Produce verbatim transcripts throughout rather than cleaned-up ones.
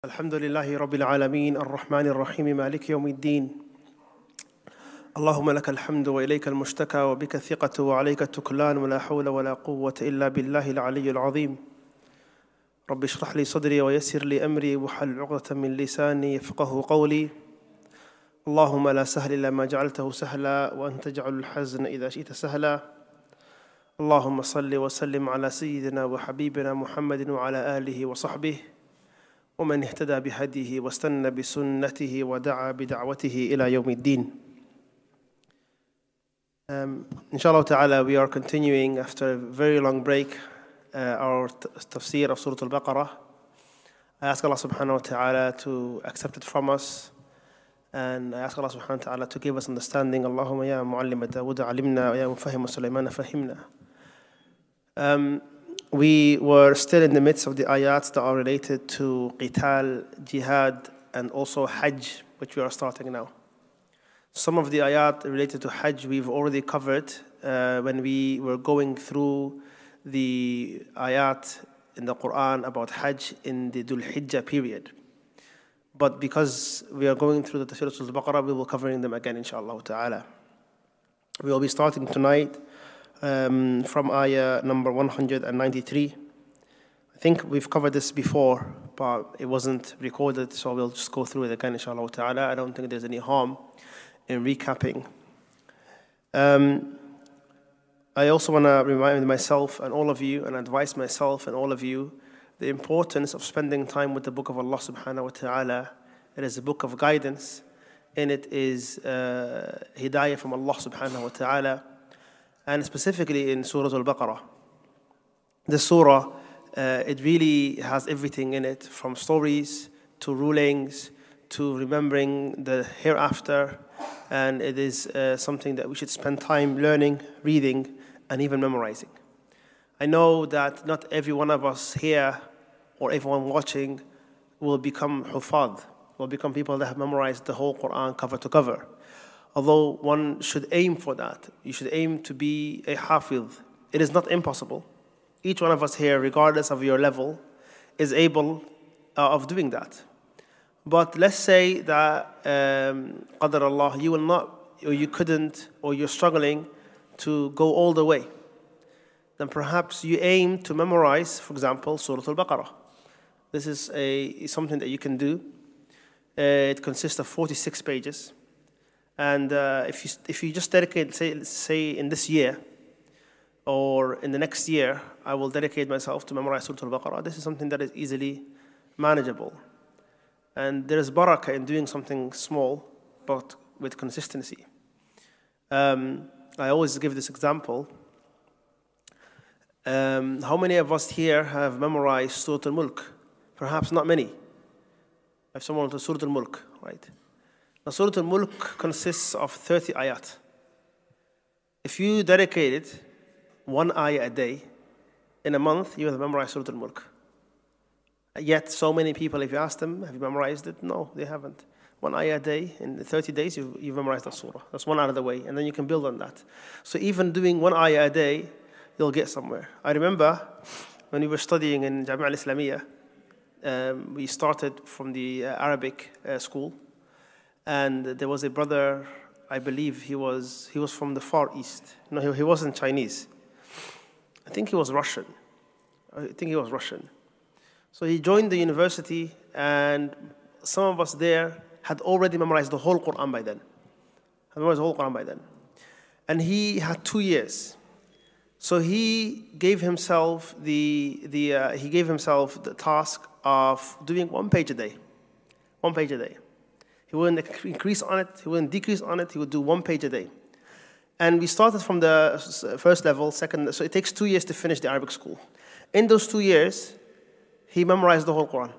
الحمد لله رب العالمين الرحمن الرحيم مالك يوم الدين اللهم لك الحمد وإليك المشتكى وبك الثقة وعليك التكلان ولا حول ولا قوة إلا بالله العلي العظيم رب اشرح لي صدري ويسر لي أمري وحل عقدة من لساني يفقه قولي اللهم لا سهل إلا ما جعلته سهلا وأنت تجعل الحزن إذا شئت سهلا اللهم صل وسلم على سيدنا وحبيبنا محمد وعلى آله وصحبه ومن اهتدى بهديه واستنى بسنته ودعا بدعوته إلى يوم الدين. Um, inshallah ta'ala, we are continuing after a very long break uh, our tafsir of Surah Al-Baqarah. I ask Allah subhanahu wa ta'ala to accept it from us, and I ask Allah subhanahu wa ta'ala to give us understanding. Allahumma ya mu'allima Dawud alimna wa ya mufahima Sulaiman fahimna. Um, We were still in the midst of the ayats that are related to qital, jihad, and also hajj, which we are starting now. Some of the ayat related to hajj we've already covered uh, when we were going through the ayat in the Quran about hajj in the Dhul Hijjah period. But because we are going through the Tafsir al-Baqarah, we will be covering them again, inshallah ta'ala. We will be starting tonight Um, from ayah number one hundred ninety-three. I think we've covered this before, but it wasn't recorded, so we'll just go through it again, inshallah ta'ala. I don't think there's any harm in recapping. Um, I also want to remind myself and all of you, and advise myself and all of you, the importance of spending time with the book of Allah subhanahu wa ta'ala. It is a book of guidance, and it is uh, hidayah from Allah subhanahu wa ta'ala. And specifically in Surah Al-Baqarah. The surah, uh, it really has everything in it, from stories to rulings to remembering the hereafter. And it is uh, something that we should spend time learning, reading, and even memorizing. I know that not every one of us here or everyone watching will become hufad, will become people that have memorized the whole Quran cover to cover. Although one should aim for that. You should aim to be a hafiz. It is not impossible. Each one of us here, regardless of your level, is able uh, of doing that. But let's say that, um, qadar Allah, you will not, or you couldn't, or you're struggling to go all the way. Then perhaps you aim to memorize, for example, Surah Al-Baqarah. This is a, something that you can do. Uh, it consists of forty-six pages. And uh, if you if you just dedicate, say, say in this year, or in the next year, I will dedicate myself to memorize Surah Al-Baqarah. This is something that is easily manageable. And there is barakah in doing something small, but with consistency. Um, I always give this example. Um, how many of us here have memorized Surah Al-Mulk? Perhaps not many. If someone to Surah Al-Mulk, right? Now, Surah Al-Mulk consists of thirty ayat. If you dedicated one ayah a day, in a month, you have memorized Surah Al-Mulk. Yet, so many people, if you ask them, have you memorized it? No, they haven't. One ayah a day, in thirty days, you've, you've memorized the surah. That's one out of the way, and then you can build on that. So even doing one ayah a day, you'll get somewhere. I remember when we were studying in Jamia al-Islamiyah, um, we started from the uh, Arabic uh, school. And there was a brother, I believe he was he was from the Far East. No, he, he wasn't Chinese. I think he was Russian. I think he was Russian. So he joined the university, and some of us there had already memorized the whole Quran by then. Had memorized the whole Quran by then. And he had two years. So he gave himself the the uh, he gave himself the task of doing one page a day. One page a day. He wouldn't increase on it, he wouldn't decrease on it, he would do one page a day. And we started from the first level, second, so it takes two years to finish the Arabic school. In those two years, he memorized the whole Quran.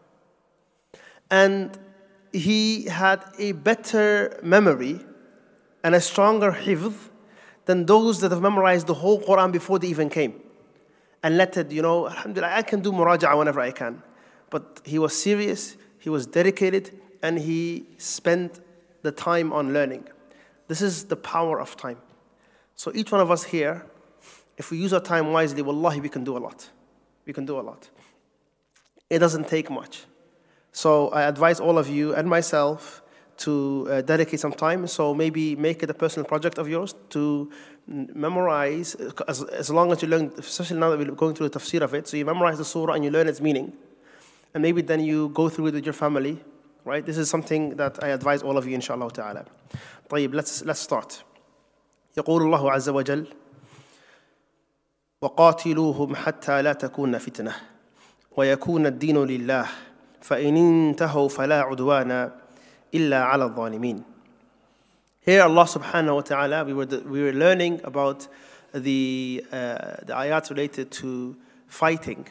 And he had a better memory and a stronger hifz than those that have memorized the whole Quran before they even came. And let it, you know, alhamdulillah, I can do muraja'a whenever I can. But he was serious, he was dedicated, and he spent the time on learning. This is the power of time. So each one of us here, if we use our time wisely, wallahi, we can do a lot. We can do a lot. It doesn't take much. So I advise all of you and myself to uh, dedicate some time. So maybe make it a personal project of yours to memorize, as, as long as you learn, especially now that we're going through the tafsir of it, so you memorize the surah and you learn its meaning. And maybe then you go through it with your family, right? This is something that I advise all of you, inshallah ta'ala. طيب, let's, let's start. يقول الله عز وجل وقاتلوهم حتى لا تكون فتنة ويكون الدين لله فإن انتهوا فلا عدوان إلا على الظالمين. Here Allah subhanahu wa ta'ala, we were, we were learning about the, uh, the ayat related to fighting.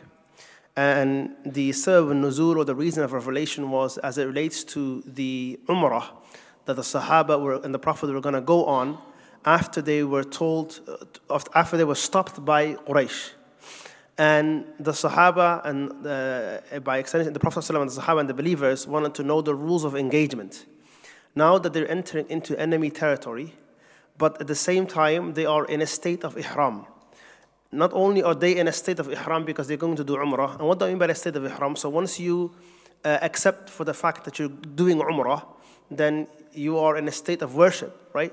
And the sabab al-nuzul, or the reason of revelation, was as it relates to the umrah that the Sahaba were, and the Prophet were going to go on after they were told, after they were stopped by Quraysh. And the Sahaba, and uh, by extension the Prophet and the Sahaba and the believers, wanted to know the rules of engagement. Now that they're entering into enemy territory, but at the same time they are in a state of ihram. Not only are they in a state of ihram because they're going to do umrah, and what do I mean by a state of ihram? So once you uh, accept for the fact that you're doing umrah, then you are in a state of worship, right?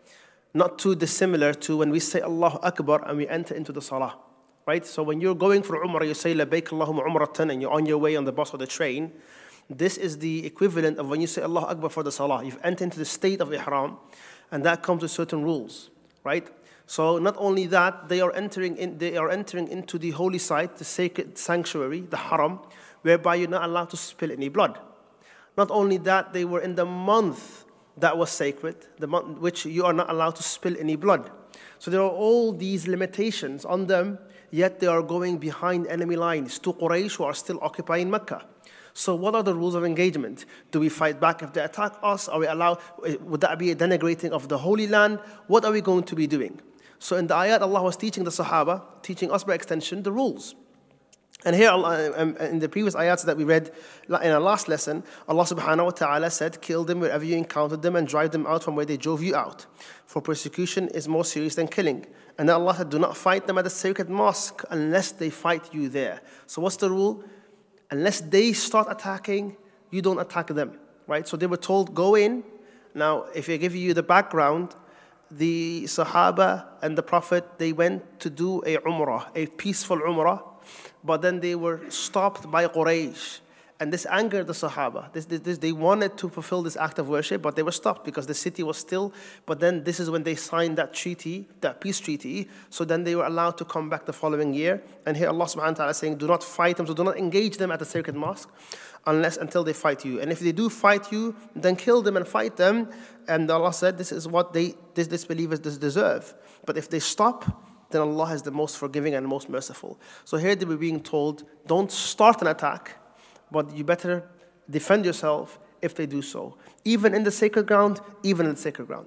Not too dissimilar to when we say Allahu Akbar and we enter into the salah, right? So when you're going for umrah, you say Labbaik Allahumma umratan, and you're on your way on the bus or the train. This is the equivalent of when you say Allahu Akbar for the salah. You've entered into the state of ihram, and that comes with certain rules, right? So not only that, they are entering in, they are entering into the holy site, the sacred sanctuary, the haram, whereby you're not allowed to spill any blood. Not only that, they were in the month that was sacred, the month which you are not allowed to spill any blood. So there are all these limitations on them, yet they are going behind enemy lines to Quraysh, who are still occupying Mecca. So what are the rules of engagement? Do we fight back if they attack us? Are we allowed? Would that be a denigrating of the Holy Land? What are we going to be doing? So in the ayat, Allah was teaching the Sahaba, teaching us by extension, the rules. And here, in the previous ayats that we read in our last lesson, Allah subhanahu wa ta'ala said, kill them wherever you encountered them and drive them out from where they drove you out. For persecution is more serious than killing. And then Allah said, do not fight them at the sacred mosque unless they fight you there. So what's the rule? Unless they start attacking, you don't attack them, right? So they were told, go in. Now, if I give you the background, the Sahaba and the Prophet, they went to do a umrah, a peaceful umrah, but then they were stopped by Quraysh. And this angered the Sahaba. This, this, this, they wanted to fulfill this act of worship, but they were stopped because the city was still. But then this is when they signed that treaty, that peace treaty. So then they were allowed to come back the following year. And here Allah subhanahu wa ta'ala is saying, do not fight them, so do not engage them at the sacred mosque unless until they fight you. And if they do fight you, then kill them and fight them. And Allah said, this is what they, this disbelievers deserve. But if they stop, then Allah is the most forgiving and most merciful. So here they were being told, don't start an attack, but you better defend yourself if they do so. Even in the sacred ground, even in the sacred ground.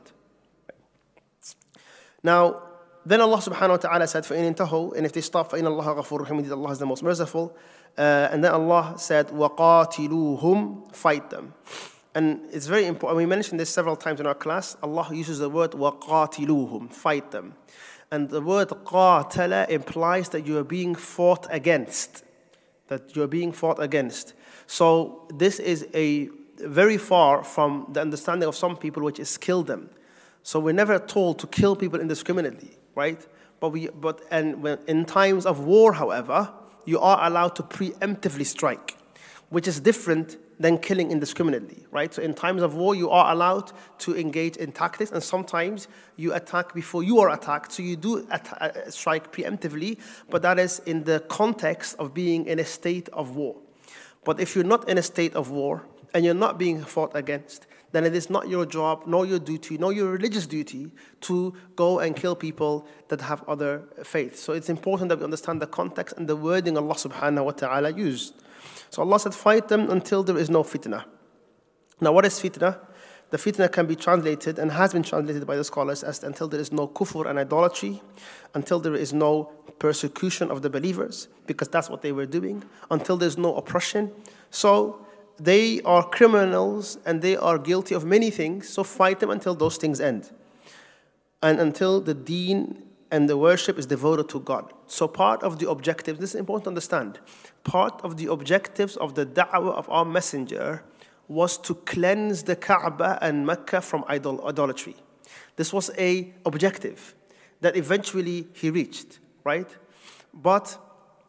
Now, then Allah subhanahu wa ta'ala said, فَإِنِ انْتَهُوا, and if they stop, فَإِنَ اللَّهَ غَفُورٌ رَحِيمٌ, indeed Allah is the most merciful. Uh, and then Allah said, وَقَاتِلُوهُمْ, fight them. And it's very important, we mentioned this several times in our class, Allah uses the word وَقَاتِلُوهُمْ, fight them. And the word قَاتَلَ implies that you are being fought against. That you're being fought against. So this is a very far from the understanding of some people, which is kill them. So we're never told to kill people indiscriminately, right? But we, but and when, in times of war, however, you are allowed to preemptively strike, which is different than killing indiscriminately, right? So in times of war, you are allowed to engage in tactics, and sometimes you attack before you are attacked. So you do at- strike preemptively, but that is in the context of being in a state of war. But if you're not in a state of war, and you're not being fought against, then it is not your job, nor your duty, nor your religious duty to go and kill people that have other faiths. So it's important that we understand the context and the wording Allah subhanahu wa ta'ala used. So Allah said, fight them until there is no fitna. Now what is fitna? The fitna can be translated and has been translated by the scholars as until there is no kufr and idolatry, until there is no persecution of the believers, because that's what they were doing, until there's no oppression. So they are criminals and they are guilty of many things, so fight them until those things end. And until the deen and the worship is devoted to God. So part of the objectives, this is important to understand, part of the objectives of the da'wah of our messenger was to cleanse the Kaaba and Mecca from idol idolatry. This was a objective that eventually he reached, right? But,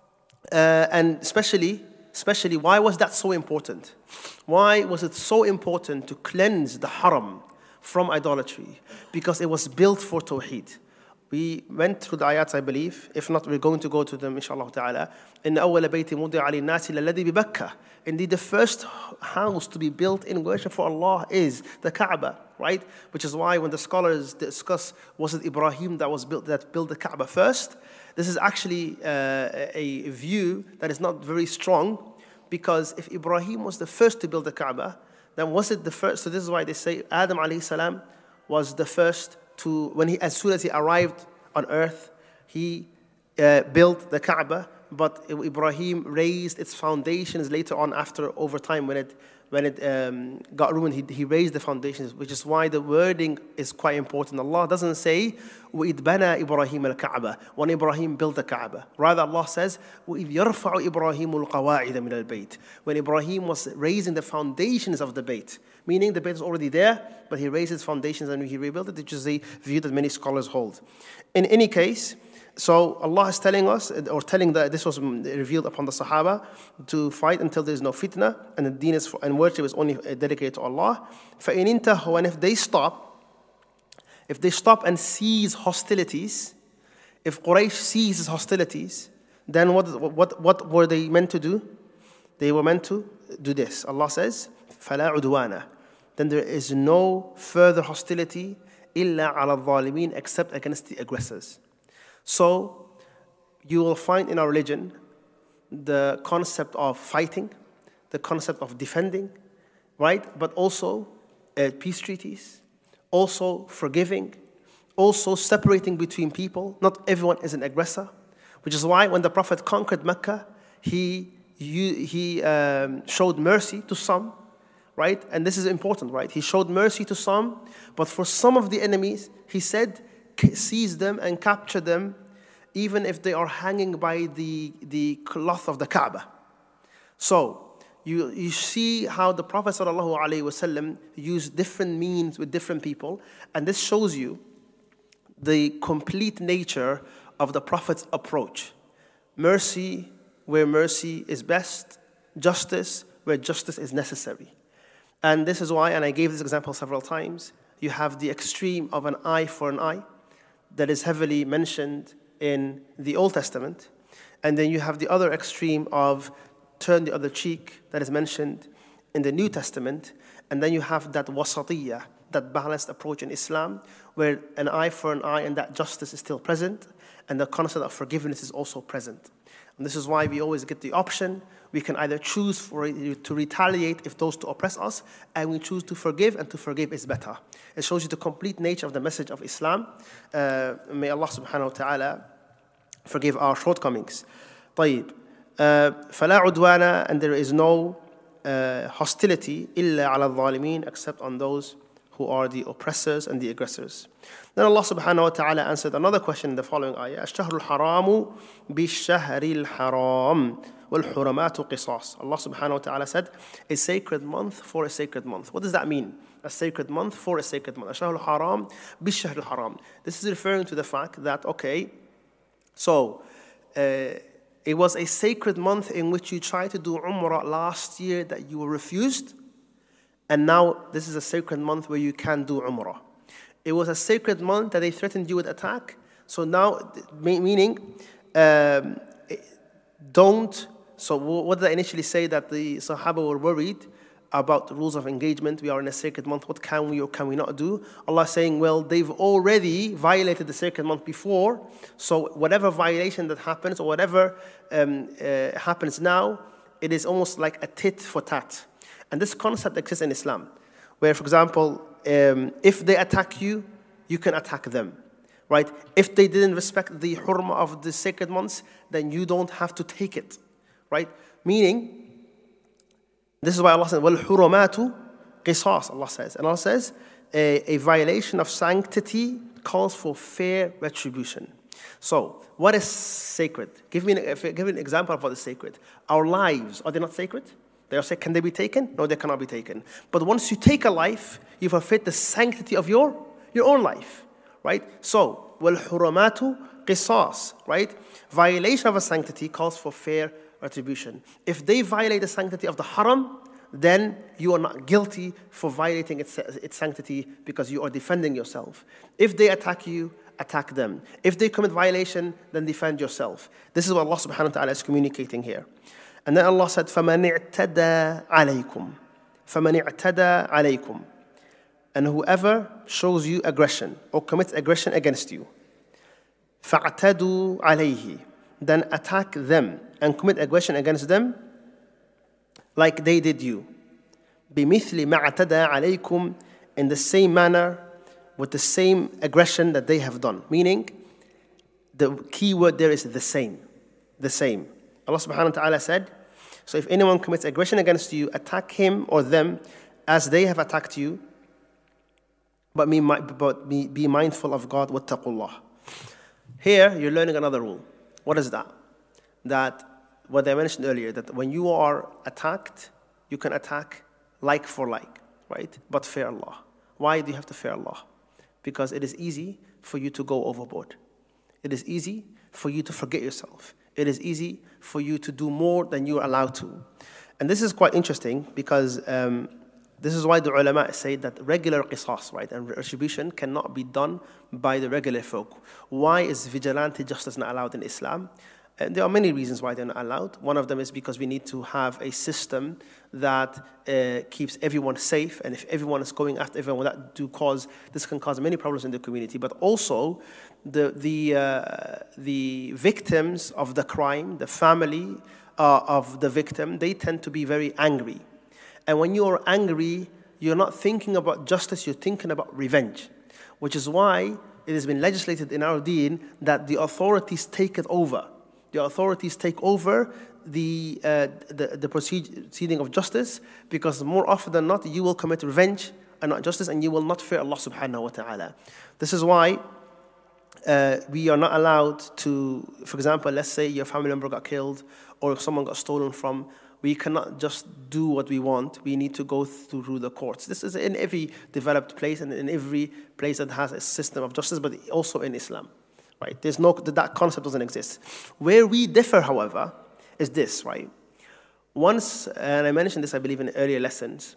uh, and especially, especially, why was that so important? Why was it so important to cleanse the Haram from idolatry? Because it was built for Tawheed. We went through the ayats, I believe. If not, we're going to go to them, inshallah ta'ala. إِنَّ أَوَّلَ بَيْتِ مُوضِعَ لِلنَّاسِ لَلَّذِي بِبَكَّةٍ. Indeed, the first house to be built in worship for Allah is the Kaaba, right? Which is why when the scholars discuss, was it Ibrahim that was built, that built the Kaaba first? This is actually uh, a view that is not very strong, because if Ibrahim was the first to build the Kaaba, then was it the first? So this is why they say Adam alayhi salam was the first to, when he, as soon as he arrived on earth, he uh, built the Kaaba, but Ibrahim raised its foundations later on after, over time, when it when it um, got ruined, he, he raised the foundations, which is why the wording is quite important. Allah doesn't say, وَإِذْ بَنَى إِبْرَاهِيمَ الْكَعْبَةَ, when Ibrahim built the Kaaba. Rather, Allah says, وَإِذْ يَرْفَعُ إِبْرَاهِيمُ الْقَوَاعِدَ مِنَ الْبَيْتِ, when Ibrahim was raising the foundations of the Bayt, meaning the Bayt was already there, but he raised its foundations and he rebuilt it, which is a view that many scholars hold. In any case, so Allah is telling us, or telling that this was revealed upon the Sahaba, to fight until there is no fitna, and the deen is, and worship is only dedicated to Allah. فَإِنْ انْتَهُوا, and if they stop, if they stop and cease hostilities, if Quraysh ceases hostilities, then what, what, what were they meant to do? They were meant to do this. Allah says, فَلَا عُدْوَانَ, then there is no further hostility إِلَّا عَلَى الظَّالِمِينَ, except against the aggressors. So, you will find in our religion the concept of fighting, the concept of defending, right? But also uh, peace treaties, also forgiving, also separating between people. Not everyone is an aggressor, which is why when the Prophet conquered Mecca, he, he um, showed mercy to some, right? And this is important, right? He showed mercy to some, but for some of the enemies, he said, seize them and capture them, even if they are hanging by the, the cloth of the Kaaba. So, you, you see how the Prophet ﷺ used different means with different people, and this shows you the complete nature of the Prophet's approach. Mercy where mercy is best, justice where justice is necessary. And this is why, and I gave this example several times, you have the extreme of an eye for an eye, that is heavily mentioned in the Old Testament. And then you have the other extreme of turn the other cheek, that is mentioned in the New Testament. And then you have that wasatiyah, that balanced approach in Islam, where an eye for an eye and that justice is still present, and the concept of forgiveness is also present. And this is why we always get the option. We can either choose for to retaliate if those two oppress us, and we choose to forgive, and to forgive is better. It shows you the complete nature of the message of Islam. Uh, may Allah subhanahu wa ta'ala forgive our shortcomings. طيب. فَلَا عُدْوَانَ, and there is no uh, hostility إِلَّا عَلَى الظَّالِمِينَ, except on those who are the oppressors and the aggressors. Then Allah subhanahu wa ta'ala answered another question in the following ayah. الشهر الحرام بالشهر الحرام والحرمات قصاص. Allah subhanahu wa ta'ala said, a sacred month for a sacred month. What does that mean? A sacred month for a sacred month. الشهر الحرام بالشهر الحرام. This is referring to the fact that, okay, so uh, it was a sacred month in which you tried to do Umrah last year that you were refused. And now this is a sacred month where you can do Umrah. It was a sacred month that they threatened you with attack. So now, meaning, um, don't, so what did I initially say, that the Sahaba were worried about the rules of engagement? We are in a sacred month, what can we or can we not do? Allah is saying, well, they've already violated the sacred month before, so whatever violation that happens, or whatever um, uh, happens now, it is almost like a tit for tat. And this concept exists in Islam, where, for example, um, if they attack you, you can attack them, right? If they didn't respect the hurma of the sacred months, then you don't have to take it, right? Meaning, this is why Allah says, وَالْحُرُمَاتُ قِصَاص, Allah says. And Allah says, a, a violation of sanctity calls for fair retribution. So, what is sacred? Give me an, give me an example of what is sacred. Our lives, are they not sacred? They are sacred. Can they be taken? No, they cannot be taken. But once you take a life, you forfeit the sanctity of your, your own life, right? So, وَالْحُرَمَاتُ قِصَاص, right? Violation of a sanctity calls for fair retribution. If they violate the sanctity of the haram, then you are not guilty for violating its, its sanctity because you are defending yourself. If they attack you, attack them. If they commit violation, then defend yourself. This is what Allah subhanahu wa ta'ala is communicating here. And then Allah said, فَمَنِ اعْتَدَى عَلَيْكُمْ فَمَنِ اعْتَدَى عَلَيْكُمْ And whoever shows you aggression or commits aggression against you, فَاعْتَدُوا عَلَيْهِ Then attack them and commit aggression against them like they did you. بِمِثْلِ مَا اعْتَدَى عَلَيْكُمْ In the same manner, with the same aggression that they have done. Meaning, the key word there is the same. The same. Allah subhanahu wa ta'ala said, so if anyone commits aggression against you, attack him or them as they have attacked you, but be, but be, be mindful of God, wattaqullah. Here, you're learning another rule. What is that? That, what I mentioned earlier, that when you are attacked, you can attack like for like, right? But fear Allah. Why do you have to fear Allah? Because it is easy for you to go overboard. It is easy for you to forget yourself. It is easy for you to do more than you are allowed to. And this is quite interesting because um, this is why the ulama say that regular qisas, right, and retribution cannot be done by the regular folk. Why is vigilante justice not allowed in Islam? And there are many reasons why they're not allowed. One of them is because we need to have a system that uh, keeps everyone safe. And if everyone is going after everyone, that do cause this can cause many problems in the community. But also, the the uh, the victims of the crime, the family uh, of the victim, they tend to be very angry. And when you are angry, you're not thinking about justice. You're thinking about revenge, which is why it has been legislated in our deen that the authorities take it over. The authorities take over the, uh, the, the proceeding of justice because more often than not, you will commit revenge and not justice and you will not fear Allah subhanahu wa ta'ala. This is why uh, we are not allowed to, for example, let's say your family member got killed or someone got stolen from, we cannot just do what we want. We need to go through the courts. This is in every developed place and in every place that has a system of justice, but also in Islam. Right? There's no, that concept doesn't exist. Where we differ, however, is this, right? Once, and I mentioned this, I believe, in earlier lessons,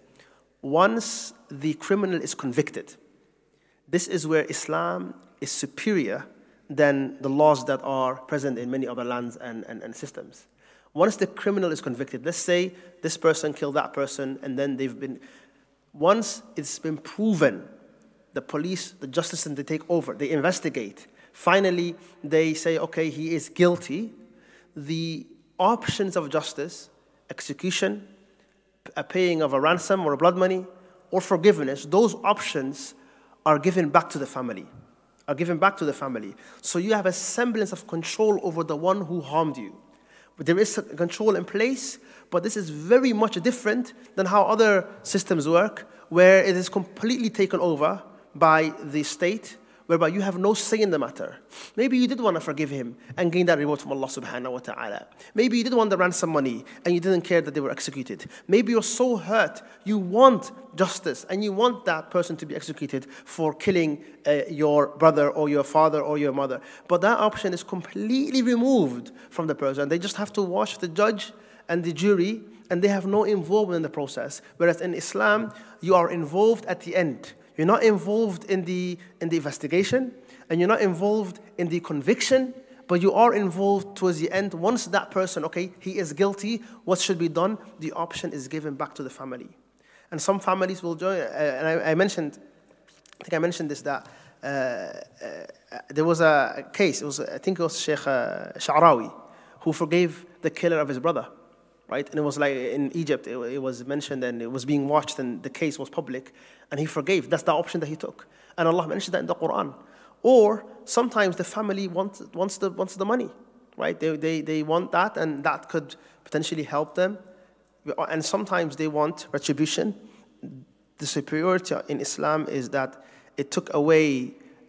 once the criminal is convicted, this is where Islam is superior than the laws that are present in many other lands and, and, and systems. Once the criminal is convicted, let's say this person killed that person, and then they've been, once it's been proven, the police, the justice system, they take over, they investigate. Finally, they say, okay, he is guilty. The options of justice, execution, a paying of a ransom or a blood money, or forgiveness, those options are given back to the family, are given back to the family. So you have a semblance of control over the one who harmed you. But there is control in place, but this is very much different than how other systems work, where it is completely taken over by the state, whereby you have no say in the matter. Maybe you did want to forgive him and gain that reward from Allah subhanahu wa ta'ala. Maybe you did want the ransom money and you didn't care that they were executed. Maybe you're so hurt, you want justice and you want that person to be executed for killing uh, your brother or your father or your mother. But that option is completely removed from the person. They just have to watch the judge and the jury and they have no involvement in the process. Whereas in Islam, you are involved at the end. You're not involved in the, in the investigation, and you're not involved in the conviction, but you are involved towards the end. Once that person, okay, he is guilty, what should be done? The option is given back to the family. And some families will join, uh, and I, I mentioned, I think I mentioned this, that uh, uh, there was a case, it was, I think it was Sheikh uh, Sha'rawi, who forgave the killer of his brother. Right? And it was like in Egypt, it, it was mentioned and it was being watched and the case was public and he forgave. That's the option that he took. And Allah mentioned that in the Quran. Or sometimes the family wants, wants, the, wants the money, right? They, they, they want that and that could potentially help them. And sometimes they want retribution. The superiority in Islam is that it took away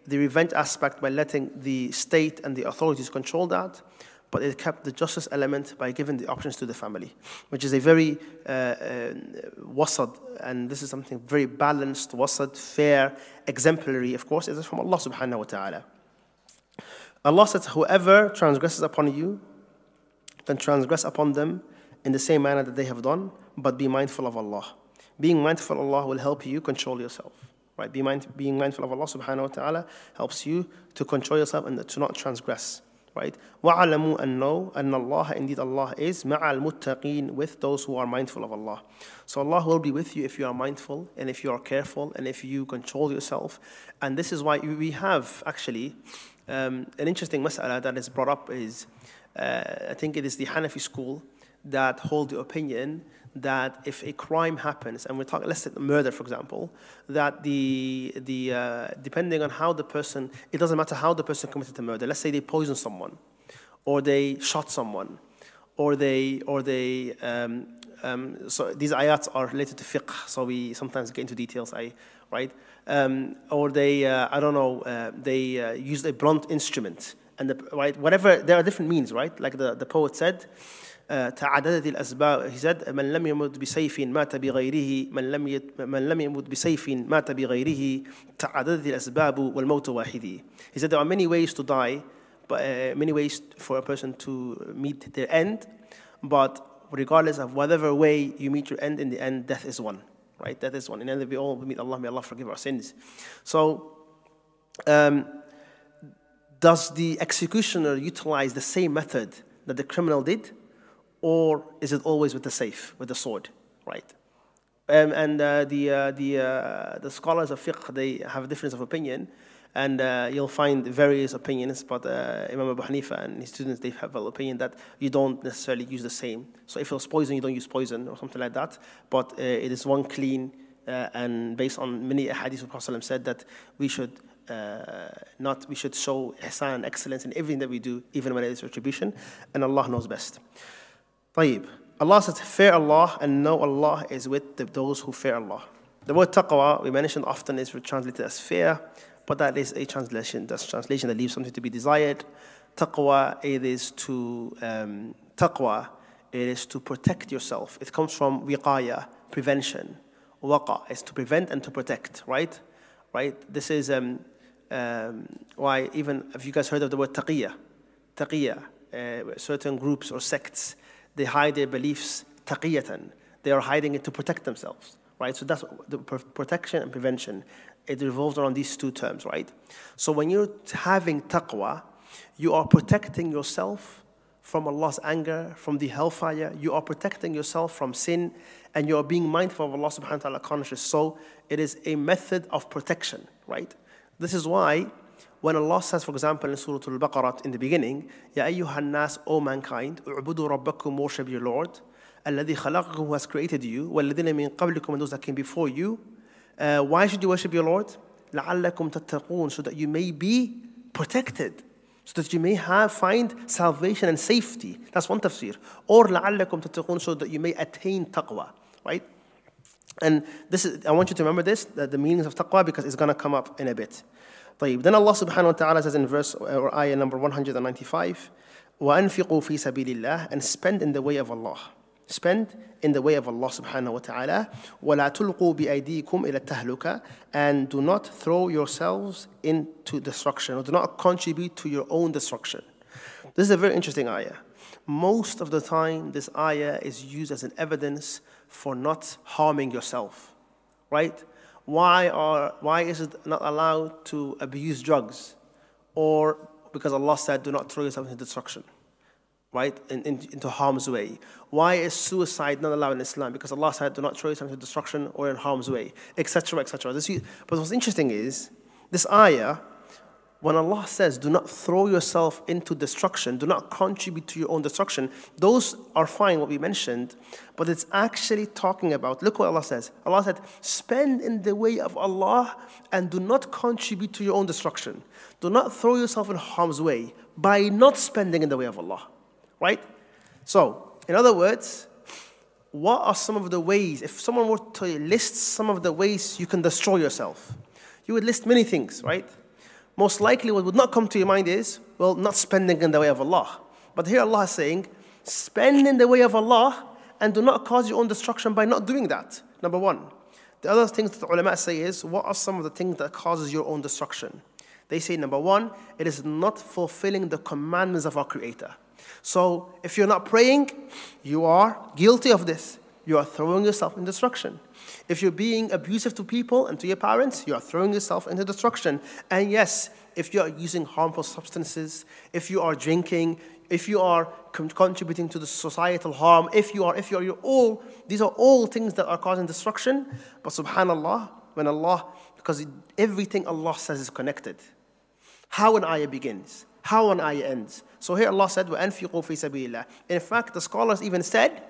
the revenge aspect by letting the state and the authorities control that, but it kept the justice element by giving the options to the family, which is a very uh, uh, wasad, and this is something very balanced, wasad, fair, exemplary, of course. It is from Allah subhanahu wa ta'ala. Allah says, whoever transgresses upon you, then transgress upon them in the same manner that they have done, but be mindful of Allah. Being mindful of Allah will help you control yourself. Right? Be mind, being mindful of Allah subhanahu wa ta'ala helps you to control yourself and to not transgress. Right? وَعَلَمُوا أَنْ know أَنَّ اللَّهَ indeed Allah is مَعَ الْمُتَّقِينَ with those who are mindful of Allah. So Allah will be with you if you are mindful and if you are careful and if you control yourself. And this is why we have actually um, an interesting mas'ala that is brought up is uh, I think it is the Hanafi school that hold the opinion that if a crime happens, and we're talking, let's say murder, for example, that the the uh, depending on how the person, it doesn't matter how the person committed the murder. Let's say they poisoned someone, or they shot someone, or they or they. Um, um, so these ayats are related to fiqh, so we sometimes get into details. I right, um, or they uh, I don't know uh, they uh, used a blunt instrument, and the, right whatever there are different means, right? Like the the poet said. تعددت الأسباب. He said من لم يمت بسيف مات بغيره من لم يت من لم يمت بسيف مات بغيره تعددت الأسباب والموت واحد. He said there are many ways to die, but uh, many ways for a person to meet their end, but regardless of whatever way you meet your end, in the end death is one. Right? Death is one. In the end we all meet Allah. May Allah forgive our sins. So um, does the executioner utilize the same method that the criminal did? Or is it always with the safe, with the sword, right? Um, and uh, the uh, the uh, the scholars of fiqh, they have a difference of opinion, and uh, you'll find various opinions. But uh, Imam Abu Hanifa and his students, they have an opinion that you don't necessarily use the same. So if it was poison, you don't use poison or something like that. But uh, it is one clean, uh, and based on many hadiths, the Prophet said that we should. Uh, not we should show ihsan and excellence in everything that we do, even when it is retribution, and Allah knows best. طيب. Allah says, fear Allah and know Allah is with the, those who fear Allah. The word taqwa, we mentioned often, is translated as fear, but that is a translation. That's translation that leaves something to be desired. Taqwa, it is to um, taqwa, it is to protect yourself. It comes from wiqaya, prevention. Waqa is to prevent and to protect, right? Right. This is um, um, why even if you guys heard of the word taqiyya, taqiyya, uh, certain groups or sects. They hide their beliefs taqiyatan. They are hiding it to protect themselves, right? So that's the protection and prevention. It revolves around these two terms, right? So when you're having taqwa, you are protecting yourself from Allah's anger, from the hellfire. You are protecting yourself from sin, and you are being mindful of Allah subhanahu wa ta'ala conscious. So it is a method of protection, right? This is why when Allah says, for example, in Surah Al-Baqarah in the beginning, Ya ayyuhan nas, O mankind, u'budu rabbakum, worship your Lord, alladhi khalaqakum, who has created you, walladhina min qablikum, and those that came before you. Uh, why should you worship your Lord? لَعَلَّكُمْ تَتَّقُونَ, so that you may be protected, so that you may have find salvation and safety. That's one tafsir. Or لَعَلَّكُمْ تَتَّقُونَ, so that you may attain taqwa, right? And this is, I want you to remember this, that the meanings of taqwa, because it's going to come up in a bit. طيب. Then Allah subhanahu wa ta'ala says in verse or ayah number one hundred ninety-five, وَأَنْفِقُوا فِي سَبِيلِ اللَّهِ, and spend in the way of Allah. Spend in the way of Allah subhanahu wa ta'ala. وَلَا تُلْقُوا بِأَيْدِيكُمْ إِلَى التَّهْلُكَةِ, and do not throw yourselves into destruction, or do not contribute to your own destruction. This is a very interesting ayah. Most of the time, this ayah is used as an evidence for not harming yourself, right? Why are why is it not allowed to abuse drugs? Or because Allah said, do not throw yourself into destruction, right? In, in, into harm's way. Why is suicide not allowed in Islam? Because Allah said, do not throw yourself into destruction or in harm's way, et cetera, et cetera. But what's interesting is, this ayah, when Allah says, do not throw yourself into destruction, do not contribute to your own destruction, those are fine, what we mentioned, but it's actually talking about, look what Allah says. Allah said, spend in the way of Allah and do not contribute to your own destruction. Do not throw yourself in harm's way by not spending in the way of Allah, right? So, in other words, what are some of the ways, if someone were to list some of the ways you can destroy yourself, you would list many things, right? most likely what would not come to your mind is, well, not spending in the way of Allah. But here Allah is saying, spend in the way of Allah and do not cause your own destruction by not doing that. Number one. The other things that the ulama say is, what are some of the things that causes your own destruction? They say, number one, it is not fulfilling the commandments of our Creator. So if you're not praying, you are guilty of this. You are throwing yourself in destruction. If you're being abusive to people and to your parents, you are throwing yourself into destruction. And yes, if you are using harmful substances, if you are drinking, if you are con- contributing to the societal harm, if you are, if you are, you're all, these are all things that are causing destruction. But subhanallah, when Allah, because everything Allah says is connected. How an ayah begins, how an ayah ends. So here Allah said, وَأَنْفِقُوا فِي سَبِيلِ اللَّهِ. In fact, the scholars even said,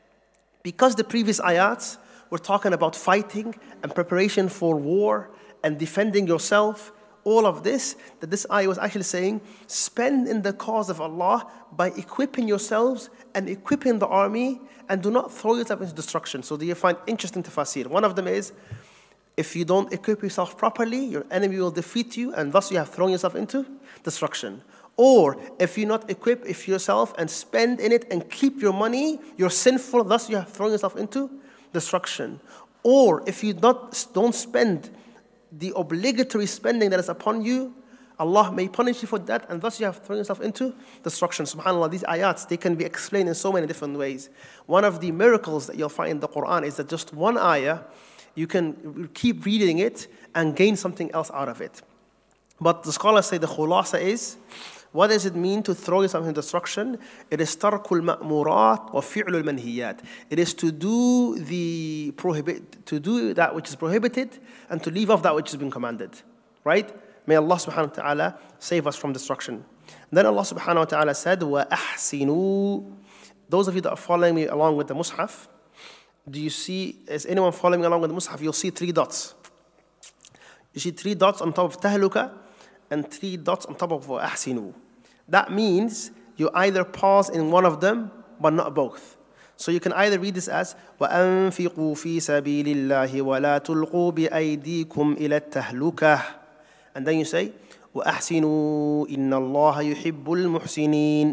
because the previous ayats were talking about fighting and preparation for war and defending yourself, all of this, that this ayah was actually saying, spend in the cause of Allah by equipping yourselves and equipping the army, and do not throw yourself into destruction. So do you find interesting tafasir? One of them is, if you don't equip yourself properly, your enemy will defeat you, and thus you have thrown yourself into destruction. Or if you not equip if yourself and spend in it and keep your money, you're sinful, thus you have thrown yourself into destruction. Or if you not, don't spend the obligatory spending that is upon you, Allah may punish you for that, and thus you have thrown yourself into destruction. SubhanAllah, these ayats, they can be explained in so many different ways. One of the miracles that you'll find in the Quran is that just one ayah, you can keep reading it and gain something else out of it. But the scholars say the khulasa is, what does it mean to throw yourself into destruction? It is tarkul ma'murat wa fi'lul manhiyat. It is to do the prohibit, to do that which is prohibited and to leave off that which has been commanded. Right? May Allah subhanahu wa ta'ala save us from destruction. And then Allah subhanahu wa ta'ala said, wa ahsinu. Those of you that are following me along with the Mus'haf, do you see, is anyone following along with the Mus'haf? You'll see three dots. You see three dots on top of tahluka and three dots on top of ahsinu. That means you either pause in one of them, but not both. So you can either read this as وَأَنْفِقُوا فِي سَبِيلِ اللَّهِ وَلَا تُلْقُوا بِأَيْدِيكُمْ إِلَى التَّهْلُكَةِ. And then you say وَأَحْسِنُوا إِنَّ اللَّهَ يُحِبُّ الْمُحْسِنِينَ.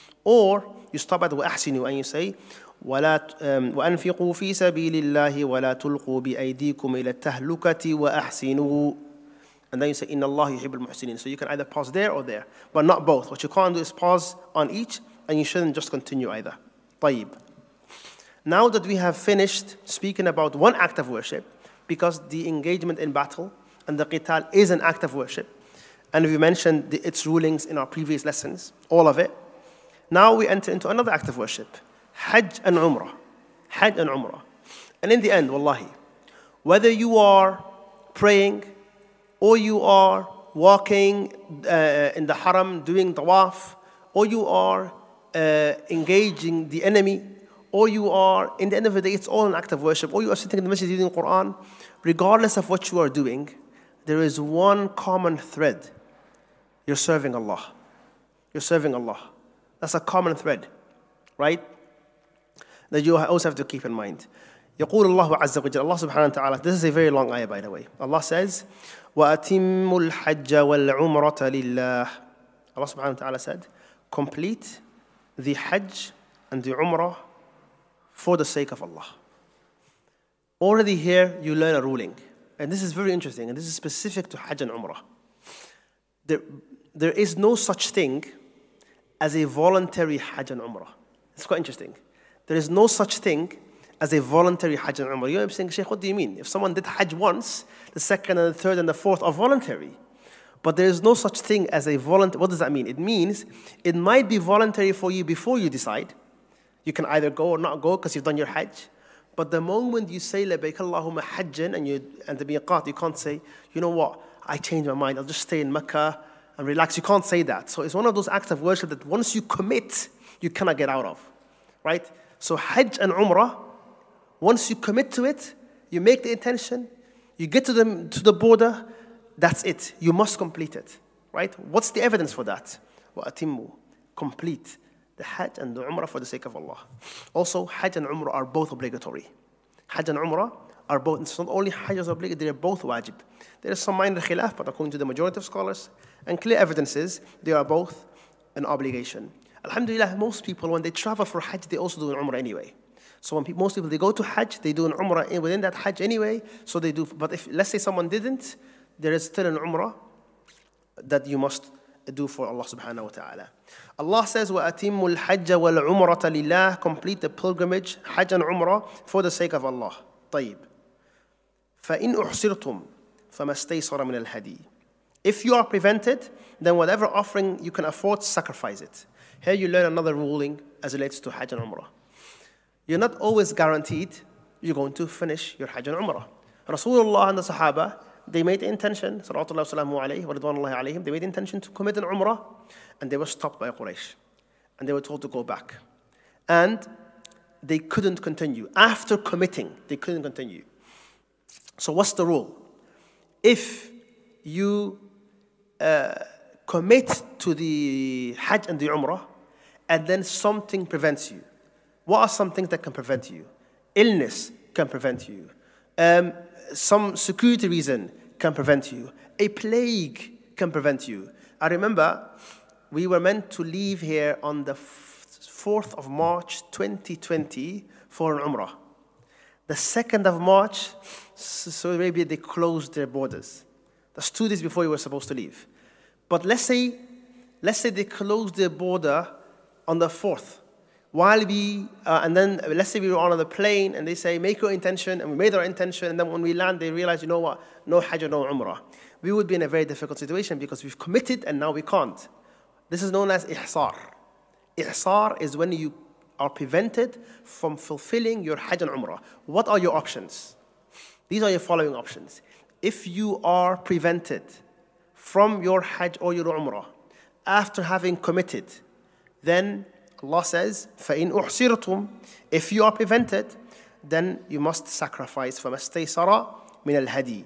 Or you stop at وَأَحْسِنُوا and you say وَلَا وَأَنْفِقُوا فِي سَبِيلِ اللَّهِ وَلَا تُلْقُوا بِأَيْدِيكُمْ إِلَى التَّهْلُكَةِ وَأَحْسِنُوا. And then you say, Inna Allah yuhibbul muhsinin. So you can either pause there or there, but not both. What you can't do is pause on each, and you shouldn't just continue either. Tayyib. Now that we have finished speaking about one act of worship, because the engagement in battle and the qital is an act of worship, and we mentioned the, its rulings in our previous lessons, all of it, now we enter into another act of worship, Hajj and Umrah. Hajj and Umrah. And in the end, wallahi, whether you are praying, or you are walking uh, in the haram doing tawaf, or you are uh, engaging the enemy, or you are, in the end of the day, it's all an act of worship, or you are sitting in the masjid reading the Quran, regardless of what you are doing, there is one common thread. You're serving Allah. You're serving Allah. That's a common thread, right? That you also have to keep in mind. يقول الله عز وجل, Allah subhanahu wa ta'ala, this is a very long ayah by the way. Allah says, وَأَتِمُّ الْحَجَّ وَالْعُمْرَةَ لِلَّهِ. Allah subhanahu wa ta'ala said, complete the Hajj and the Umrah for the sake of Allah. Already here you learn a ruling. And this is very interesting, and this is specific to Hajj and Umrah. There, there is no such thing as a voluntary Hajj and Umrah. It's quite interesting. There is no such thing as a voluntary Hajj and Umrah. You're saying, Shaykh, what do you mean? If someone did Hajj once, the second and the third and the fourth are voluntary. But there is no such thing as a voluntary. What does that mean? It means it might be voluntary for you before you decide. You can either go or not go because you've done your Hajj. But the moment you say, Labayk Allahumma Hajjan, and, you, and the miqat, you can't say, you know what, I changed my mind, I'll just stay in Mecca and relax. You can't say that. So it's one of those acts of worship that once you commit, you cannot get out of. Right? So Hajj and Umrah, once you commit to it, you make the intention, you get to the, to the border, that's it. You must complete it. Right? What's the evidence for that? وَأَتِمُّ. Complete the Hajj and the Umrah for the sake of Allah. Also, Hajj and Umrah are both obligatory. Hajj and Umrah are both, it's not only Hajj is obligatory, they're both wajib. There is some minor khilaf, but according to the majority of scholars, and clear evidences, they are both an obligation. Alhamdulillah, most people, when they travel for Hajj, they also do an Umrah anyway. So when people, most people, they go to Hajj, they do an Umrah within that Hajj anyway, so they do, but if, let's say someone didn't, there is still an Umrah that you must do for Allah subhanahu wa ta'ala. Allah says, وَأَتِمُّ الْحَجَّ وَالْعُمْرَةَ لِلَّهِ, complete the pilgrimage, Hajj and Umrah, for the sake of Allah. طيب. فَإِنْ أُحْصِرْتُمْ فَمَا اسْتَيْسَرَ مِنَ الْهَدِيِّ. If you are prevented, then whatever offering you can afford, sacrifice it. Here you learn another ruling as relates to Hajj and Umrah. You're not always guaranteed you're going to finish your Hajj and Umrah. Rasulullah and the Sahaba, they made the intention, sallallahu alayhi wa ridwanullahi alayhim, they made the intention to commit an Umrah, and they were stopped by Quraysh. And they were told to go back. And they couldn't continue. After committing, they couldn't continue. So what's the rule? If you uh, commit to the Hajj and the Umrah, and then something prevents you. What are some things that can prevent you? Illness can prevent you. Um, some security reason can prevent you. A plague can prevent you. I remember we were meant to leave here on the fourth of March twenty twenty for an Umrah. The second of March, Saudi Arabia, they closed their borders. That's two days before you were supposed to leave. But let's say, let's say they closed their border on the fourth. While we, uh, and then let's say we were on the plane and they say, make your intention, and we made our intention, and then when we land, they realize, you know what, no Hajj, no Umrah. We would be in a very difficult situation because we've committed and now we can't. This is known as ihsar. Ihsar is when you are prevented from fulfilling your Hajj and Umrah. What are your options? These are your following options. If you are prevented from your Hajj or your Umrah after having committed, then Allah says, فَإِنْ أُحْصِرْتُمْ, if you are prevented, then you must sacrifice فَمَا اسْتَيْسَرَ مِنَ الْهَدِيِّ.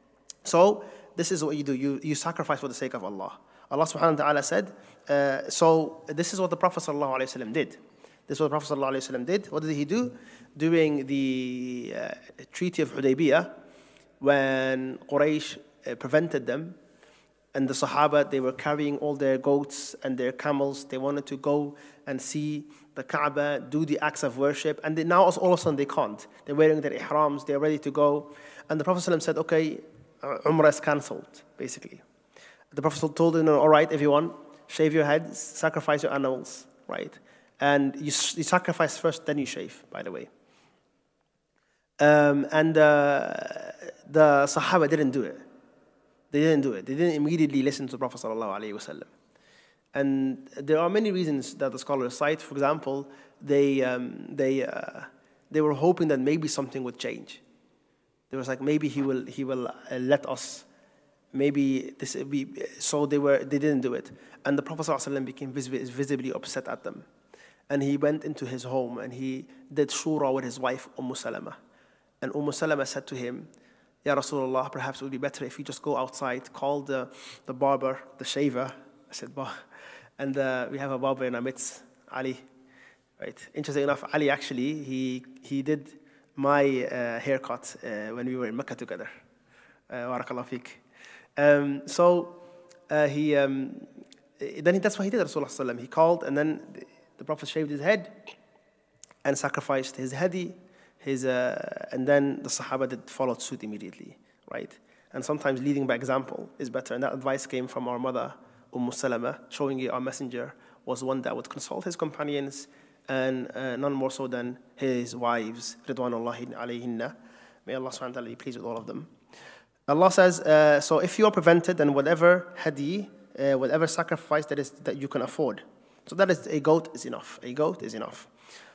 So this is what you do. You, you sacrifice for the sake of Allah. Allah subhanahu wa ta'ala said, uh, so this is what the Prophet sallallahu alayhi wa sallam did. This is what the Prophet sallallahu alayhi wa sallam did. What did he do? During the uh, Treaty of Hudaybiyah, when Quraysh uh, prevented them, and the Sahaba, they were carrying all their goats and their camels. They wanted to go and see the Kaaba, do the acts of worship. And they, now all of a sudden they can't. They're wearing their ihrams, they're ready to go. And the Prophet ﷺ said, okay, uh, Umrah is cancelled, basically. The Prophet told them, all right, everyone, shave your heads, sacrifice your animals, right? And you, you sacrifice first, then you shave, by the way. Um, and uh, the Sahaba didn't do it. They didn't do it. They didn't immediately listen to the Prophet sallallahu alaihi wasallam. And there are many reasons that the scholars cite. For example, they um, they uh, they were hoping that maybe something would change. They was like, maybe he will he will uh, let us. Maybe this be. So they were they didn't do it. And the Prophet sallallahu alaihi wasallam became visibly, visibly upset at them. And he went into his home and he did shura with his wife Umm Salama. And Umm Salama said to him, Ya Rasulullah, perhaps it would be better if you just go outside, call the, the barber, the shaver. I said, bah. And uh, we have a barber in our midst, Ali. Right. Interesting enough, Ali actually, he he did my uh, haircut uh, when we were in Mecca together. Barakallahu feek. Um, so uh, he, um, then he, that's what he did, Rasulullah. He called, and then the Prophet shaved his head and sacrificed his hadi. His, uh, and then the Sahaba did followed suit immediately, right? And sometimes leading by example is better. And that advice came from our mother, Umm Salama, showing you our messenger was one that would consult his companions and uh, none more so than his wives, Ridwanullahi alayhinna. May Allah subhanahu wa ta'ala be pleased with all of them. Allah says, uh, so if you are prevented, then whatever hadi, uh, whatever sacrifice that is that you can afford. So that is, a goat is enough. A goat is enough.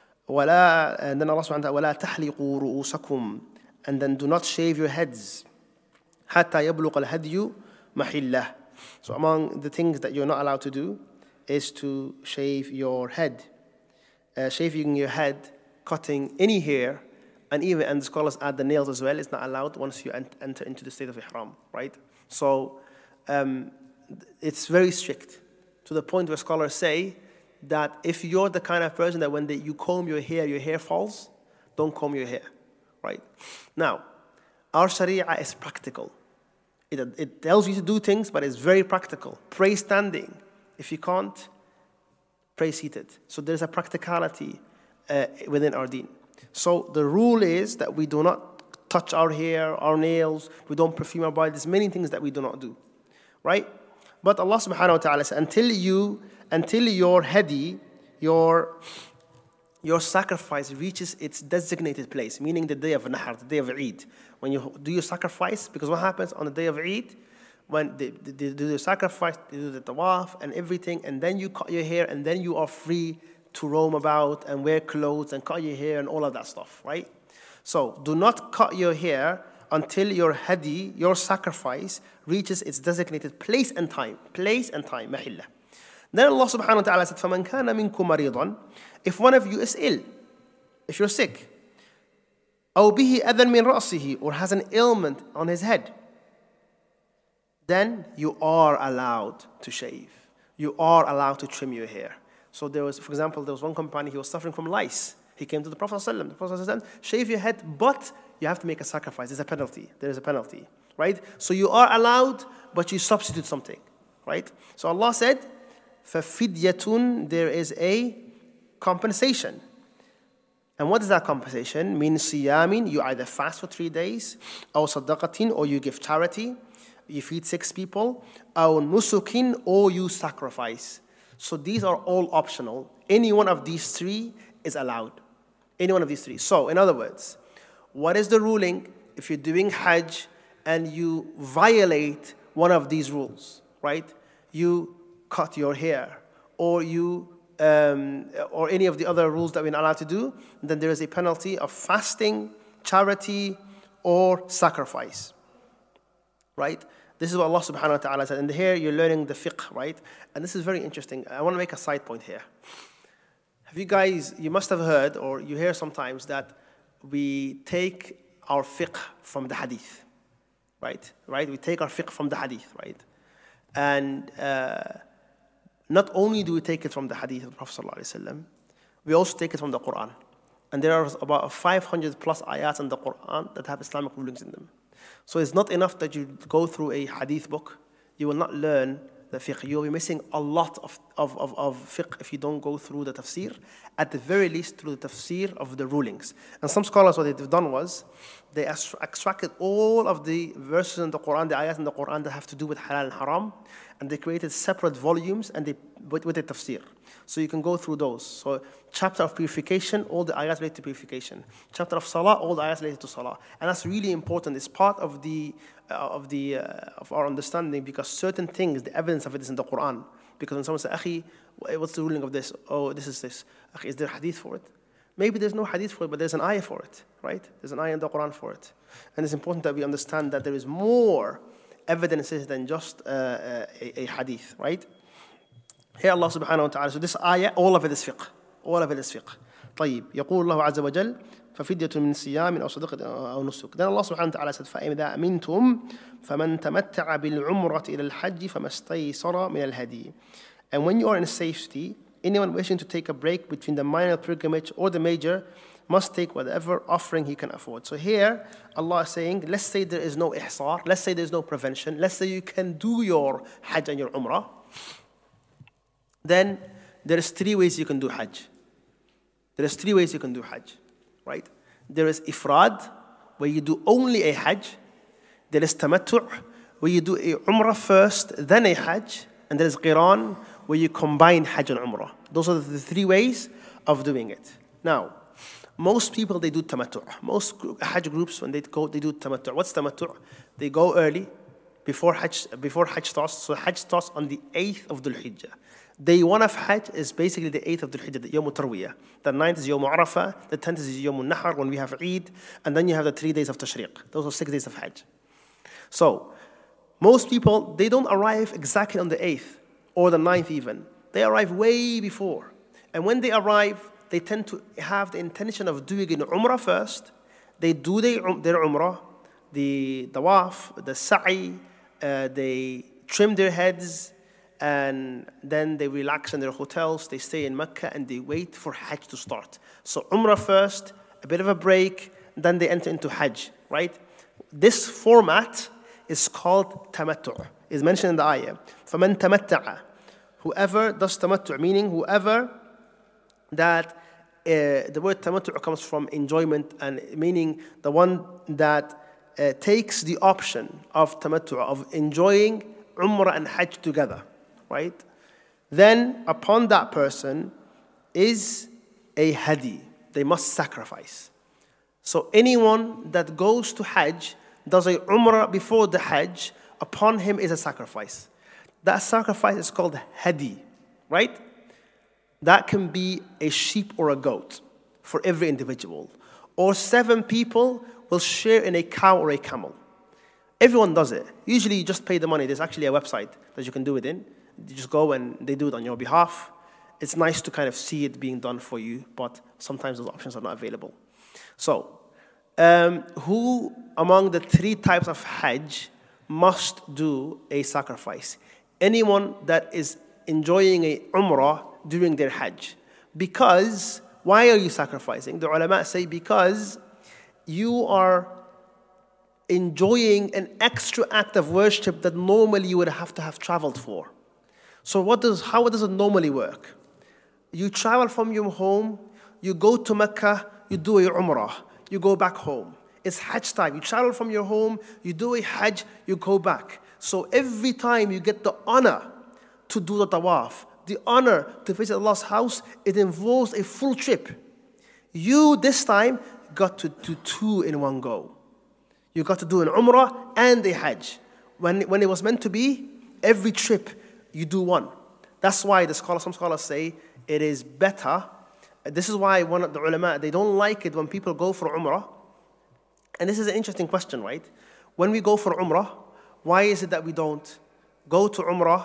وَلَا, and then Allah subhanahu wa ta'ala, وَلَا تَحْلِقُوا رُؤُوسَكُمْ, and then do not shave your heads. حَتَّى يَبْلُقَ الْهَدْيُ مَحِلَّهُ. So among the things that you're not allowed to do is to shave your head. Uh, shaving your head, cutting any hair, and even, and the scholars add the nails as well, is not allowed once you ent- enter into the state of ihram, right? So um, it's very strict, to the point where scholars say that if you're the kind of person that when they, you comb your hair, your hair falls, don't comb your hair, right? Now, Our Sharia is practical. It, it tells you to do things, but it's very practical. Pray standing. If you can't, pray seated. So there's a practicality uh, within our deen. So the rule is that we do not touch our hair, our nails, we don't perfume our body. There's many things that we do not do, right? But Allah subhanahu wa ta'ala says, until you, until your hadi, your, your sacrifice reaches its designated place, meaning the day of Nahar, the day of Eid. When you do your sacrifice, because what happens on the day of Eid, when they, they, they do the sacrifice, they do the tawaf and everything, and then you cut your hair, and then you are free to roam about and wear clothes and cut your hair and all of that stuff, right? So do not cut your hair until your hadi, your sacrifice, reaches its designated place and time. Place and time, mahillah. Then Allah subhanahu wa ta'ala said, فَمَنْ كَانَ مِنْكُمْ مَرِيضًا. If one of you is ill, if you're sick, أَوْ بِهِ أَذًى مِنْ رَأْسِهِ, or has an ailment on his head, then you are allowed to shave. You are allowed to trim your hair. So there was, for example, there was one companion, he was suffering from lice. He came to the Prophet ﷺ. The Prophet ﷺ, shave your head, but you have to make a sacrifice. There's a penalty. There is a penalty, right? So you are allowed, but you substitute something, right? So Allah said, فَفِدْيَةٌ, there is a compensation. And what is that compensation? Min siyamin, you either fast for three days, or sadaqatin, or you give charity, you feed six people, or nusukin, or you sacrifice. So these are all optional. Any one of these three is allowed. Any one of these three. So, in other words, what is the ruling if you're doing Hajj and you violate one of these rules, right? You cut your hair, or you, um, or any of the other rules that we're not allowed to do, then there is a penalty of fasting, charity, or sacrifice, right? This is what Allah subhanahu wa ta'ala said. And here you're learning the fiqh, right? And this is very interesting. I want to make a side point here. Have you guys, you must have heard, or you hear sometimes, that we take our fiqh from the hadith, right? Right? We take our fiqh from the hadith, right? And uh, not only do we take it from the hadith of the Prophet ﷺ, we also take it from the Quran. And there are about five hundred plus ayats in the Quran that have Islamic rulings in them. So it's not enough that you go through a hadith book. You will not learn the fiqh. You'll be missing a lot of, of, of, of fiqh if you don't go through the tafsir, at the very least through the tafsir of the rulings. And some scholars, what they've done was, they extracted all of the verses in the Quran, the ayat in the Quran that have to do with halal and haram, and they created separate volumes and they with, with the tafsir. So you can go through those. So chapter of purification, all the ayat related to purification. Chapter of salah, all the ayat related to salah. And that's really important. It's part of the uh, of the uh, of our understanding, because certain things, the evidence of it is in the Quran. Because when someone says, "Akhi, what's the ruling of this?" Oh, this is this. Akhi, is there hadith for it? Maybe there's no hadith for it, but there's an ayah for it, right? There's an ayah in the Quran for it. And it's important that we understand that there is more evidences than just uh, a, a hadith, right? Here Allah subhanahu wa ta'ala, so this ayah, all of it is fiqh. All of it is fiqh. طيب, يقول الله عز وجل ففدية من صيام أو صدقة أو نسك. Then Allah subhanahu wa ta'ala said فإذا أمنتم فمن تمتع بالعمرة إلى الحج فما استيسر من الهدي. And when you are in safety, anyone wishing to take a break between the minor pilgrimage or the major must take whatever offering he can afford. So here, Allah is saying, let's say there is no ihsar, let's say there is no prevention, let's say you can do your hajj and your umrah, then there is three ways you can do hajj. There is three ways you can do hajj, right? There is ifrad, where you do only a hajj. There is tamattu', where you do a umrah first, then a hajj. And there is qiran, where you combine hajj and umrah. Those are the three ways of doing it. Now, most people, they do tamattu'. Most hajj groups, when they go, they do tamattu'. What's tamattu'? They go early, before hajj, before hajj starts. So hajj starts on the eighth of Dhul Hijjah. Day one of hajj is basically the eighth of Dhul Hijjah, the Yawm al-Tarwiyah. The ninth is Yawm Arafah. The tenth is Yawm al-Nahar, when we have Eid. And then you have the three days of Tashriq. Those are six days of hajj. So, most people, they don't arrive exactly on the eighth or the ninth even. They arrive way before. And when they arrive, they tend to have the intention of doing an umrah first. They do their, their umrah, the tawaf, the sa'i, uh, they trim their heads, and then they relax in their hotels, they stay in Mecca, and they wait for hajj to start. So umrah first, a bit of a break, then they enter into hajj, right? This format is called tamattu'. It's mentioned in the ayah. فَمَنْ تَمَتَّعَ. Whoever does tamattu', meaning whoever that uh, the word tamattu' comes from enjoyment, and meaning the one that uh, takes the option of tamattu', of enjoying Umrah and Hajj together, right? Then upon that person is a hadi. They must sacrifice. So anyone that goes to Hajj, does a Umrah before the Hajj, upon him is a sacrifice. That sacrifice is called hadi, right? That can be a sheep or a goat for every individual. Or seven people will share in a cow or a camel. Everyone does it. Usually you just pay the money. There's actually a website that you can do it in. You just go and they do it on your behalf. It's nice to kind of see it being done for you, but sometimes those options are not available. So, um, who among the three types of Hajj must do a sacrifice? Anyone that is enjoying a Umrah during their Hajj. Because, why are you sacrificing? The ulama say because you are enjoying an extra act of worship that normally you would have to have traveled for. So what does, how does it normally work? You travel from your home, you go to Mecca, you do a Umrah, you go back home. It's Hajj time. You travel from your home, you do a Hajj, you go back. So every time you get the honor to do the tawaf, the honor to visit Allah's house, it involves a full trip. You, this time, got to do two in one go. You got to do an Umrah and a Hajj. When, when it was meant to be, every trip, you do one. That's why the scholars, some scholars say it is better. This is why one of the ulama, they don't like it when people go for Umrah. And this is an interesting question, right? When we go for Umrah, why is it that we don't go to Umrah,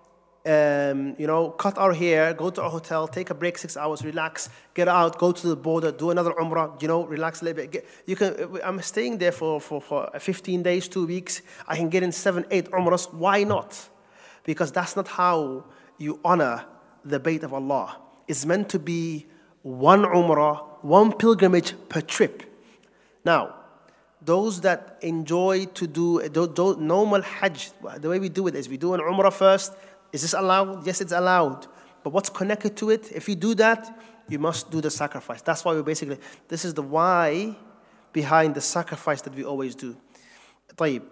um, you know, cut our hair, go to our hotel, take a break, six hours, relax, get out, go to the border, do another Umrah, you know, relax a little bit. Get, you can. I'm staying there for, for, for fifteen days, two weeks. I can get in seven, eight Umrahs. Why not? Because that's not how you honor the Bayt of Allah. It's meant to be one Umrah, one pilgrimage per trip. Now, those that enjoy to do those normal Hajj, the way we do it is we do an Umrah first. Is this allowed? Yes, it's allowed. But what's connected to it? If you do that, you must do the sacrifice. That's why we basically, this is the why behind the sacrifice that we always do. طيب.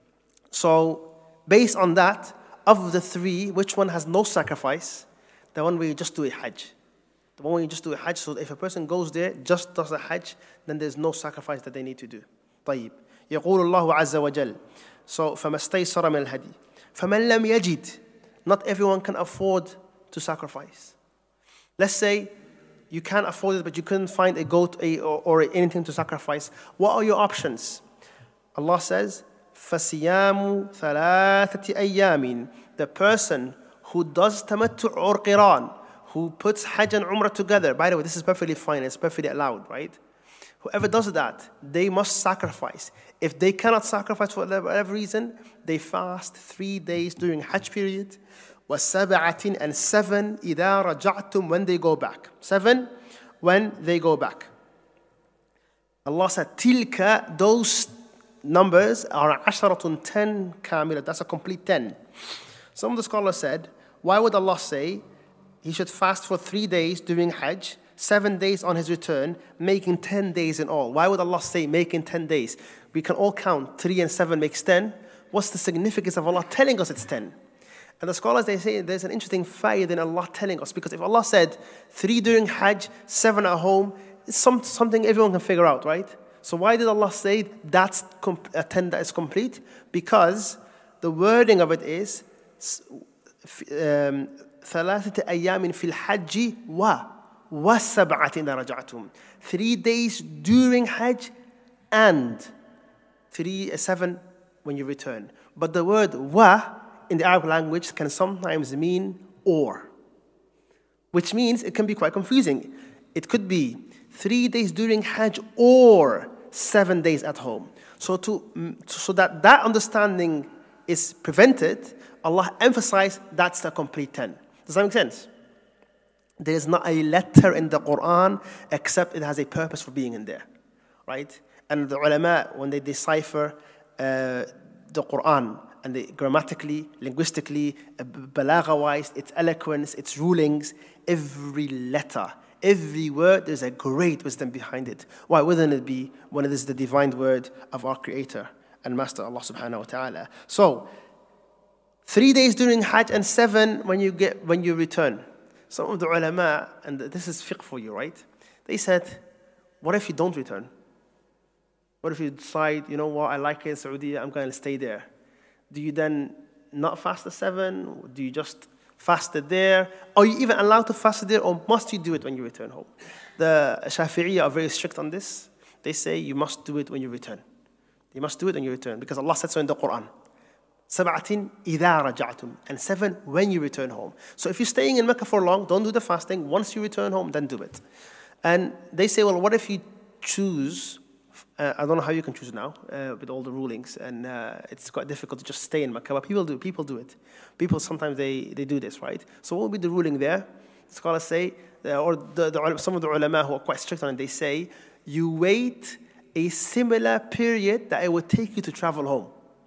So, based on that, of the three, which one has no sacrifice? The one where you just do a Hajj. The one where you just do a Hajj. So if a person goes there, just does a Hajj, then there's no sacrifice that they need to do. طيب. يقول الله عز وجل. So, فما استيسر من الهدي. فمن لم يجد. Not everyone can afford to sacrifice. Let's say you can't afford it, but you couldn't find a goat a, or, or anything to sacrifice. What are your options? Allah says, فَصِيَامُ ثَلَاثَةِ أَيَّامٍ. The person who does tamattu' or qiran, who puts Hajj and Umrah together. By the way, this is perfectly fine. It's perfectly allowed, right? Whoever does that, they must sacrifice. If they cannot sacrifice for whatever reason, they fast three days during Hajj period. وَسَبَعَةٍ and seven إِذَا رَجَعْتُمْ when they go back. Seven when they go back. Allah said, تِلْكَ those numbers are عَشَرَةٌ ten كَامِلَةٌ. That's a complete ten. Some of the scholars said, why would Allah say he should fast for three days during Hajj, seven days on his return, making ten days in all? Why would Allah say making ten days? We can all count. Three and seven makes ten. What's the significance of Allah telling us it's ten? And the scholars, they say there's an interesting faith in Allah telling us. Because if Allah said three during Hajj, seven at home, it's some, something everyone can figure out, right? So why did Allah say that's a ten that is complete? Because the wording of it is ثلاثة أيام في الحج و وسبعة إذا رجعتم. Three days during Hajj and three, seven when you return. But the word wa in the Arabic language can sometimes mean or, which means it can be quite confusing. It could be three days during Hajj or seven days at home. So to so that that understanding is prevented, Allah emphasized that's the complete ten. Does that make sense? There is not a letter in the Quran except it has a purpose for being in there, right? And the ulama, when they decipher uh, the Quran, and they grammatically, linguistically, uh, balagha-wise, its eloquence, its rulings, every letter, every word, there's a great wisdom behind it. Why wouldn't it be when it is the divine word of our Creator and Master Allah subhanahu wa ta'ala? So, three days during Hajj and seven when you get when you return. Some of the ulama, and this is fiqh for you, right? They said, what if you don't return? What if you decide, you know what, I like it in Saudi, I'm going to stay there? Do you then not fast the seven? Do you just fast it there? Are you even allowed to fast it there, or must you do it when you return home? The Shafi'iyya are very strict on this. They say you must do it when you return. You must do it when you return, because Allah said so in the Quran. سَبْعَةٍ إِذَا رَجَعْتُمْ. And seven, when you return home. So if you're staying in Mecca for long, don't do the fasting. Once you return home, then do it. And they say, well, what if you choose, uh, I don't know how you can choose now uh, with all the rulings, and uh, it's quite difficult to just stay in Mecca, but people do, people do it. People sometimes, they, they do this, right? So what will be the ruling there? Scholars say, uh, or the, the, some of the ulama who are quite strict on it, they say, you wait a similar period that it would take you to travel home.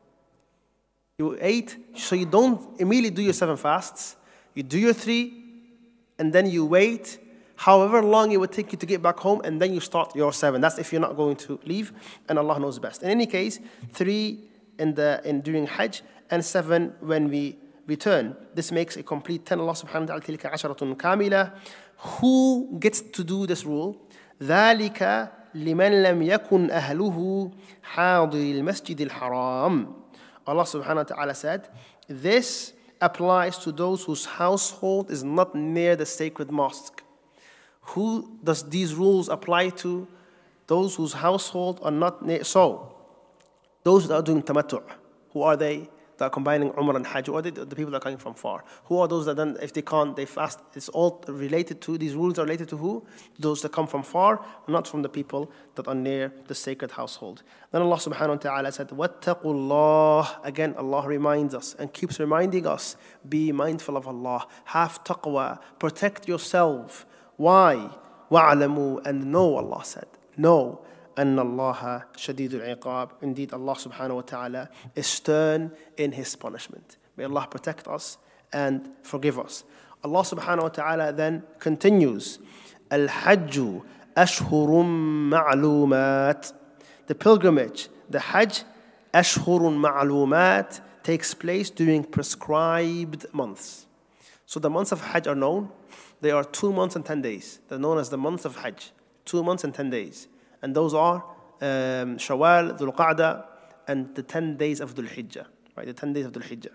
You ate, so you don't immediately do your seven fasts. You do your three, and then you wait however long it would take you to get back home, and then you start your seven. That's if you're not going to leave, and Allah knows best. In any case, three in the in during Hajj, and seven when we return. This makes a complete ten. Allah subhanahu wa ta'ala, tilka asharatun kamila. Who gets to do this rule? ذَلِكَ لِمَنْ لَمْ يَكُنْ أَهْلُهُ حَاضِرِ الْمَسْجِدِ الْحَرَامِ. Allah subhanahu wa ta'ala said, this applies to those whose household is not near the sacred mosque. Who does these rules apply to? Those whose household are not near. So, those that are doing tamattu', who are they? That are combining Umrah and Hajj, or the, the people that are coming from far. Who are those that then, if they can't, they fast? It's all related to, these rules are related to who? Those that come from far, not from the people that are near the sacred household. Then Allah subhanahu wa ta'ala said, وَاتَّقُوا اللَّهِ. Again, Allah reminds us and keeps reminding us, be mindful of Allah. Have taqwa. Protect yourself. Why? وَعْلَمُوا. And know, Allah said. Know. أن الله شديد العقاب. Indeed, Allah subhanahu wa ta'ala is stern in His punishment. May Allah protect us and forgive us. Allah subhanahu wa ta'ala then continues, الحج أشهر معلومات. The pilgrimage, the Hajj, أشهر معلومات, takes place during prescribed months. So the months of Hajj are known. They are two months and ten days. They're known as the months of Hajj. Two months and ten days. And those are um, Shawwal, Dhul Qa'dah, and the ten days of Dhul Hijjah. Right, the ten days of Dhul Hijjah.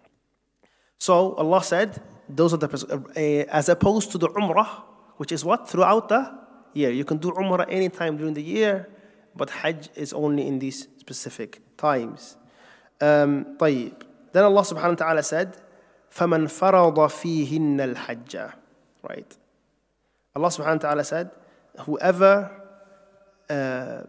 So Allah said, those are the, uh, as opposed to the Umrah, which is what? Throughout the year. You can do Umrah anytime during the year, but Hajj is only in these specific times. Um, طيب. Then Allah subhanahu wa ta'ala said, فَمَنْ فَرَضَ فِيهِنَّ الْحَجَّ. Right. Allah subhanahu wa ta'ala said, whoever Uh,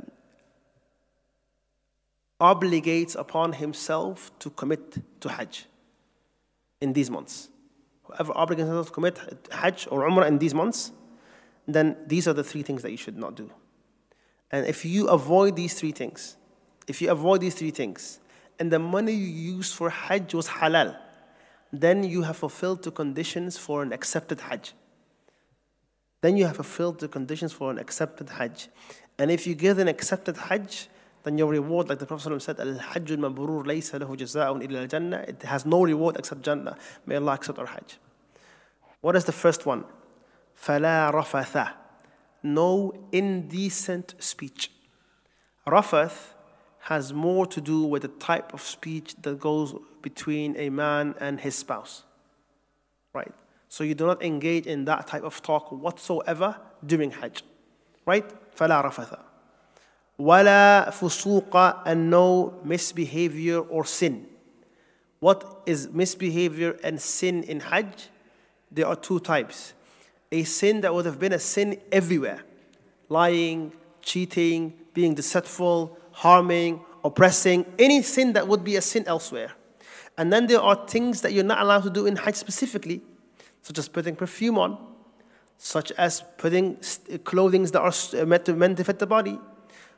obligates upon himself to commit to Hajj in these months. Whoever obligates himself to commit Hajj or Umrah in these months, then these are the three things that you should not do. And if you avoid these three things, if you avoid these three things, and the money you used for Hajj was halal, then you have fulfilled the conditions for an accepted Hajj. Then you have fulfilled the conditions for an accepted Hajj. And if you give an accepted Hajj, then your reward, like the Prophet said, Al-Hajj al-Mabrur laysa lahu jazaa'un illa al-Jannah. It has no reward except Jannah. May Allah accept our Hajj. What is the first one? فَلَا رَفَثَ. No indecent speech. Rafath has more to do with the type of speech that goes between a man and his spouse. Right? So you do not engage in that type of talk whatsoever during Hajj. Right? فَلَا رَفَثَ. وَلَا فُسُوقَ. And no misbehavior or sin. What is misbehavior and sin in Hajj? There are two types. A sin that would have been a sin everywhere. Lying, cheating, being deceitful, harming, oppressing. Any sin that would be a sin elsewhere. And then there are things that you're not allowed to do in Hajj specifically, such as putting perfume on, such as putting clothing that are meant to, meant to fit the body,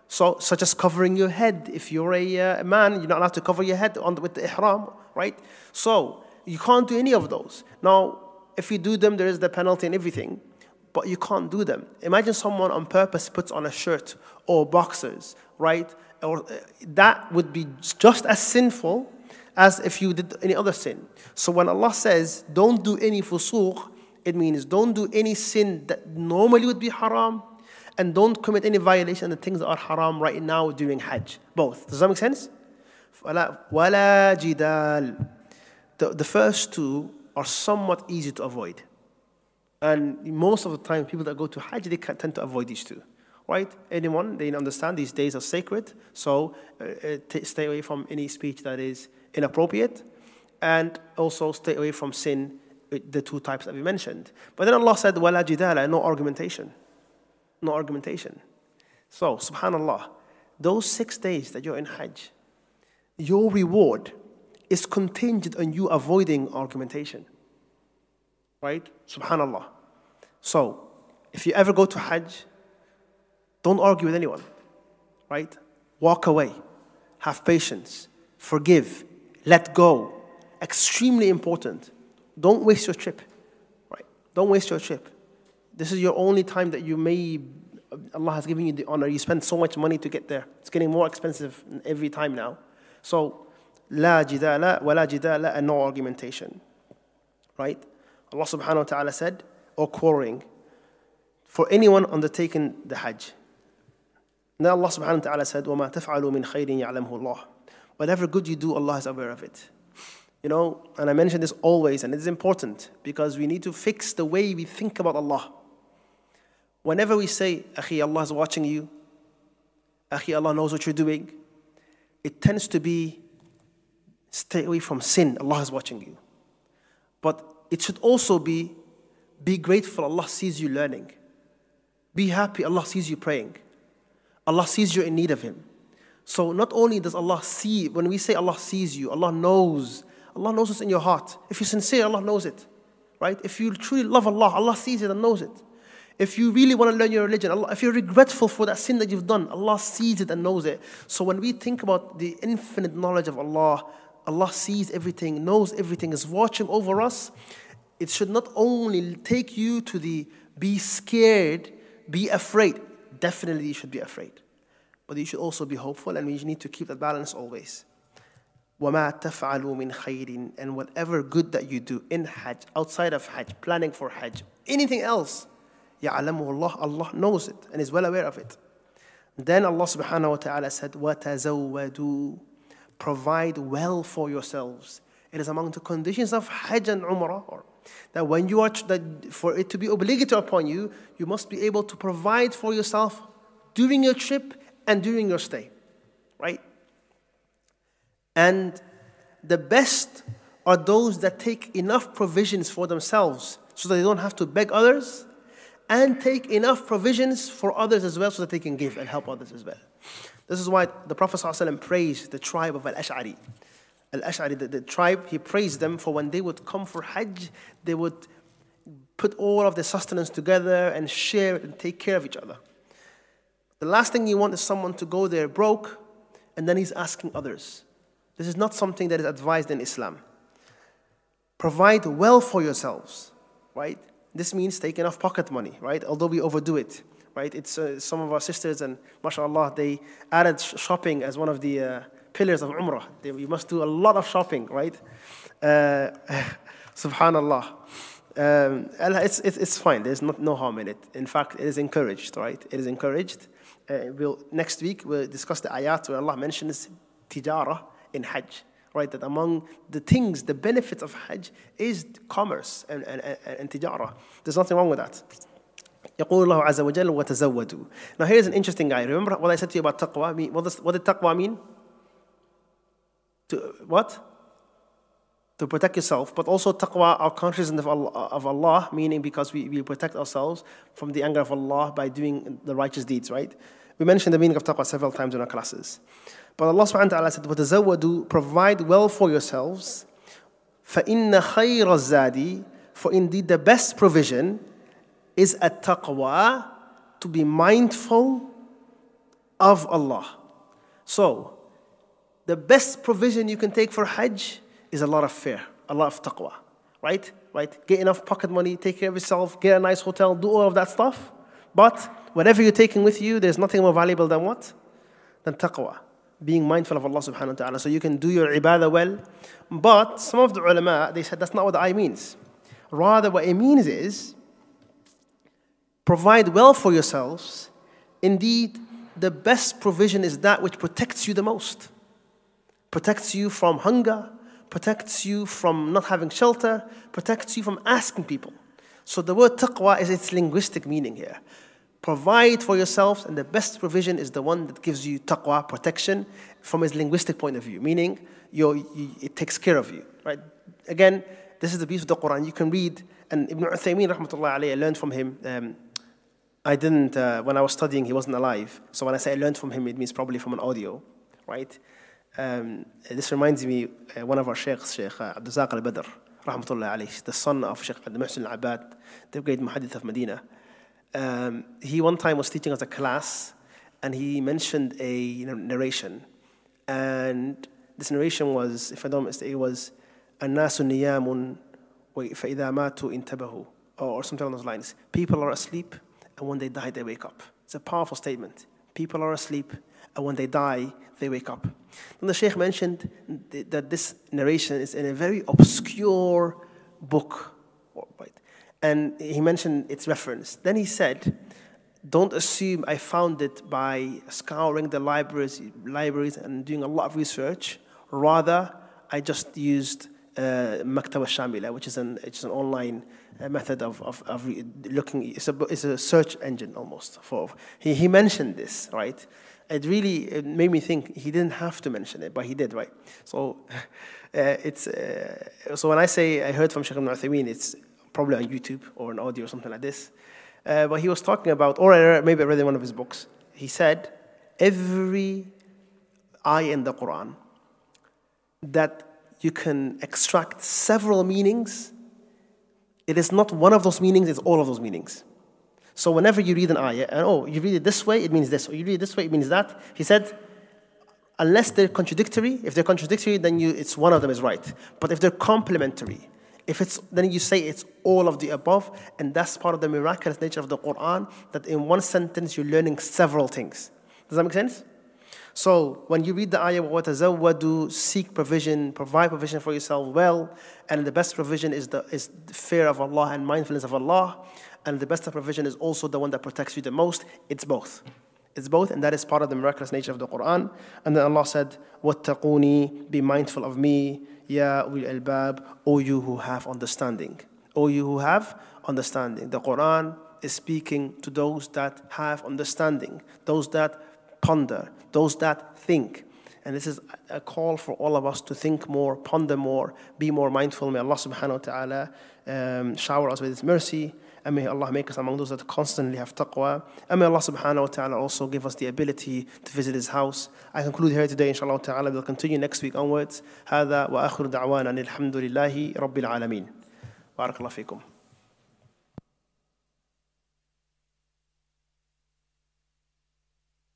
So, such as covering your head. If you're a uh, man, you're not allowed to cover your head on the, with the ihram, right? So, you can't do any of those. Now, if you do them, there is the penalty and everything, but you can't do them. Imagine someone on purpose puts on a shirt or boxers, right? Or uh, that would be just as sinful as if you did any other sin. So when Allah says, don't do any fusuq, it means don't do any sin that normally would be haram, and don't commit any violation of the things that are haram right now during Hajj. Both. Does that make sense? وَلَا جِدَالٍ. The, the first two are somewhat easy to avoid. And most of the time, people that go to Hajj, they tend to avoid these two. Right? Anyone, they understand these days are sacred, so uh, t- stay away from any speech that is inappropriate, and also stay away from sin, the two types that we mentioned. But then Allah said, وَلَا جِدَالَ, no argumentation. No argumentation. So, subhanAllah, those six days that you're in Hajj, your reward is contingent on you avoiding argumentation. Right? Subhanallah. So, if you ever go to Hajj, don't argue with anyone. Right? Walk away. Have patience. Forgive. Let go. Extremely important. Don't waste your trip. Right? Don't waste your trip. This is your only time that you may, Allah has given you the honor. You spend so much money to get there. It's getting more expensive every time now. So, la jidala wa la jidala, and no argumentation. Right? Allah subhanahu wa ta'ala said, or quarreling, for anyone undertaking the Hajj. Now Allah subhanahu wa ta'ala said, وَمَا تَفْعَلُوا مِنْ خَيْرٍ يَعْلَمْهُ اللَّهُ. Whatever good you do, Allah is aware of it. You know, and I mention this always, and it is important, because we need to fix the way we think about Allah. Whenever we say, Akhi, Allah is watching you, Akhi, Allah knows what you're doing, it tends to be, stay away from sin, Allah is watching you. But it should also be, be grateful, Allah sees you learning. Be happy, Allah sees you praying. Allah sees you're in need of Him. So not only does Allah see, when we say Allah sees you, Allah knows. Allah knows what's in your heart. If you're sincere, Allah knows it. Right? If you truly love Allah, Allah sees it and knows it. If you really want to learn your religion, Allah, if you're regretful for that sin that you've done, Allah sees it and knows it. So when we think about the infinite knowledge of Allah, Allah sees everything, knows everything, is watching over us. It should not only take you to the be scared, be afraid. Definitely you should be afraid. But you should also be hopeful, and we need to keep that balance always. وَمَا تَفْعَلُوا مِنْ خَيْرٍ, and whatever good that you do in Hajj, outside of Hajj, planning for Hajj, anything else, يَعْلَمُهُ اللَّهُ, Allah knows it and is well aware of it. Then Allah subhanahu wa ta'ala said, وَتَزَوَّدُوا, provide well for yourselves. It is among the conditions of Hajj and Umrah, or that when you are, that for it to be obligatory upon you, you must be able to provide for yourself during your trip and during your stay, right? And the best are those that take enough provisions for themselves so that they don't have to beg others, and take enough provisions for others as well so that they can give and help others as well. This is why the Prophet ﷺ praised the tribe of Al-Ash'ari. Al-Ash'ari, the, the tribe, he praised them for when they would come for Hajj, they would put all of their sustenance together and share and take care of each other. The last thing you want is someone to go there broke and then he's asking others. This is not something that is advised in Islam. Provide well for yourselves, right? This means take enough pocket money, right? Although we overdo it, right? It's uh, some of our sisters, and mashallah, they added sh- shopping as one of the uh, pillars of Umrah. They, we must do a lot of shopping, right? Uh, Subhanallah. Um, it's, it's, it's fine. There's not, no harm in it. In fact, it is encouraged, right? It is encouraged. Uh, we'll, next week, we'll discuss the ayat where Allah mentions tijara in Hajj, right? That among the things, the benefits of Hajj is commerce and, and, and, and tijara. There's nothing wrong with that. يقول الله عز وجل وتزودوا. Now here's an interesting guy. Remember what I said to you about taqwa? What, does, what did taqwa mean? To, what? To protect yourself, but also taqwa, our consciousness of Allah, of Allah, meaning because we, we protect ourselves from the anger of Allah by doing the righteous deeds, right? We mentioned the meaning of taqwa several times in our classes. But Allah subhanahu wa ta'ala said, وَتَزَوَّدُوا, provide well for yourselves, فَإِنَّ خَيْرَ الزَّادِ, for indeed the best provision is at-taqwa, to be mindful of Allah. So, the best provision you can take for Hajj is a lot of fear, a lot of taqwa, right? Right? Get enough pocket money, take care of yourself, get a nice hotel, do all of that stuff. But whatever you're taking with you, there's nothing more valuable than what? Than taqwa. Being mindful of Allah subhanahu wa ta'ala. So you can do your ibadah well. But some of the ulama, they said that's not what the ayah means. Rather, what it means is, provide well for yourselves. Indeed, the best provision is that which protects you the most. Protects you from hunger, protects you from not having shelter, protects you from asking people. So the word taqwa is its linguistic meaning here. Provide for yourselves, and the best provision is the one that gives you taqwa, protection, from its linguistic point of view, meaning you're, you, it takes care of you. Right? Again, this is the beauty of the Quran. You can read, and Ibn Uthaymeen, rahmatullah alayhi, I learned from him. Um, I didn't, uh, when I was studying, he wasn't alive. So when I say I learned from him, it means probably from an audio, right? Um, this reminds me, uh, one of our sheikhs, Sheikh uh, Abdul Razak al-Badr, rahmatullah alayhi, the son of Sheikh Abdul Muhsin al-Abad, the great muhaddith of Medina. Um, he one time was teaching us a class, and he mentioned a you know, narration. And this narration was, if I don't mistake, it was, الناس نيام فإذا ماتوا انتبهوا, or something along those lines. People are asleep, and when they die, they wake up. It's a powerful statement. People are asleep, and when they die, they wake up. Then the Shaykh mentioned that this narration is in a very obscure book, right? And he mentioned its reference. Then he said, don't assume I found it by scouring the libraries, libraries and doing a lot of research. Rather, I just used uh, Maktaba Shamila, which is an, which is an online uh, method of, of, of looking. It's a, it's a search engine almost. For he, he mentioned this, right? It really it made me think he didn't have to mention it, but he did, right? So, uh, it's uh, so when I say I heard from Sheikh Ibn Uthaymeen, it's probably on YouTube or an audio or something like this. Uh, but he was talking about, or I, maybe I read in one of his books. He said every ayah in the Quran that you can extract several meanings, it is not one of those meanings, it's all of those meanings. So whenever you read an ayah, and oh, you read it this way, it means this, or you read it this way, it means that. He said, unless they're contradictory, if they're contradictory, then you, it's one of them is right. But if they're complementary, if it's, then you say it's all of the above, and that's part of the miraculous nature of the Quran, that in one sentence you're learning several things. Does that make sense? So when you read the ayah, وَتَزَوَّدُوا, seek provision, provide provision for yourself well, and the best provision is the, is the fear of Allah and mindfulness of Allah, and the best of provision is also the one that protects you the most. It's both. It's both, and that is part of the miraculous nature of the Quran. And then Allah said, وَاتَّقُونِي, be mindful of me, Ya ul albab, O you who have understanding. O you who have understanding. The Quran is speaking to those that have understanding, those that ponder, those that think. And this is a call for all of us to think more, ponder more, be more mindful. May Allah subhanahu wa ta'ala um, shower us with His mercy. And may Allah make us among those that constantly have taqwa. And may Allah subhanahu wa ta'ala also give us the ability to visit His house. I conclude here today, inshallah ta'ala. We'll continue next week onwards. هذا وآخر دعوانا الحمد لله رب العالمين. بارك الله فيكم.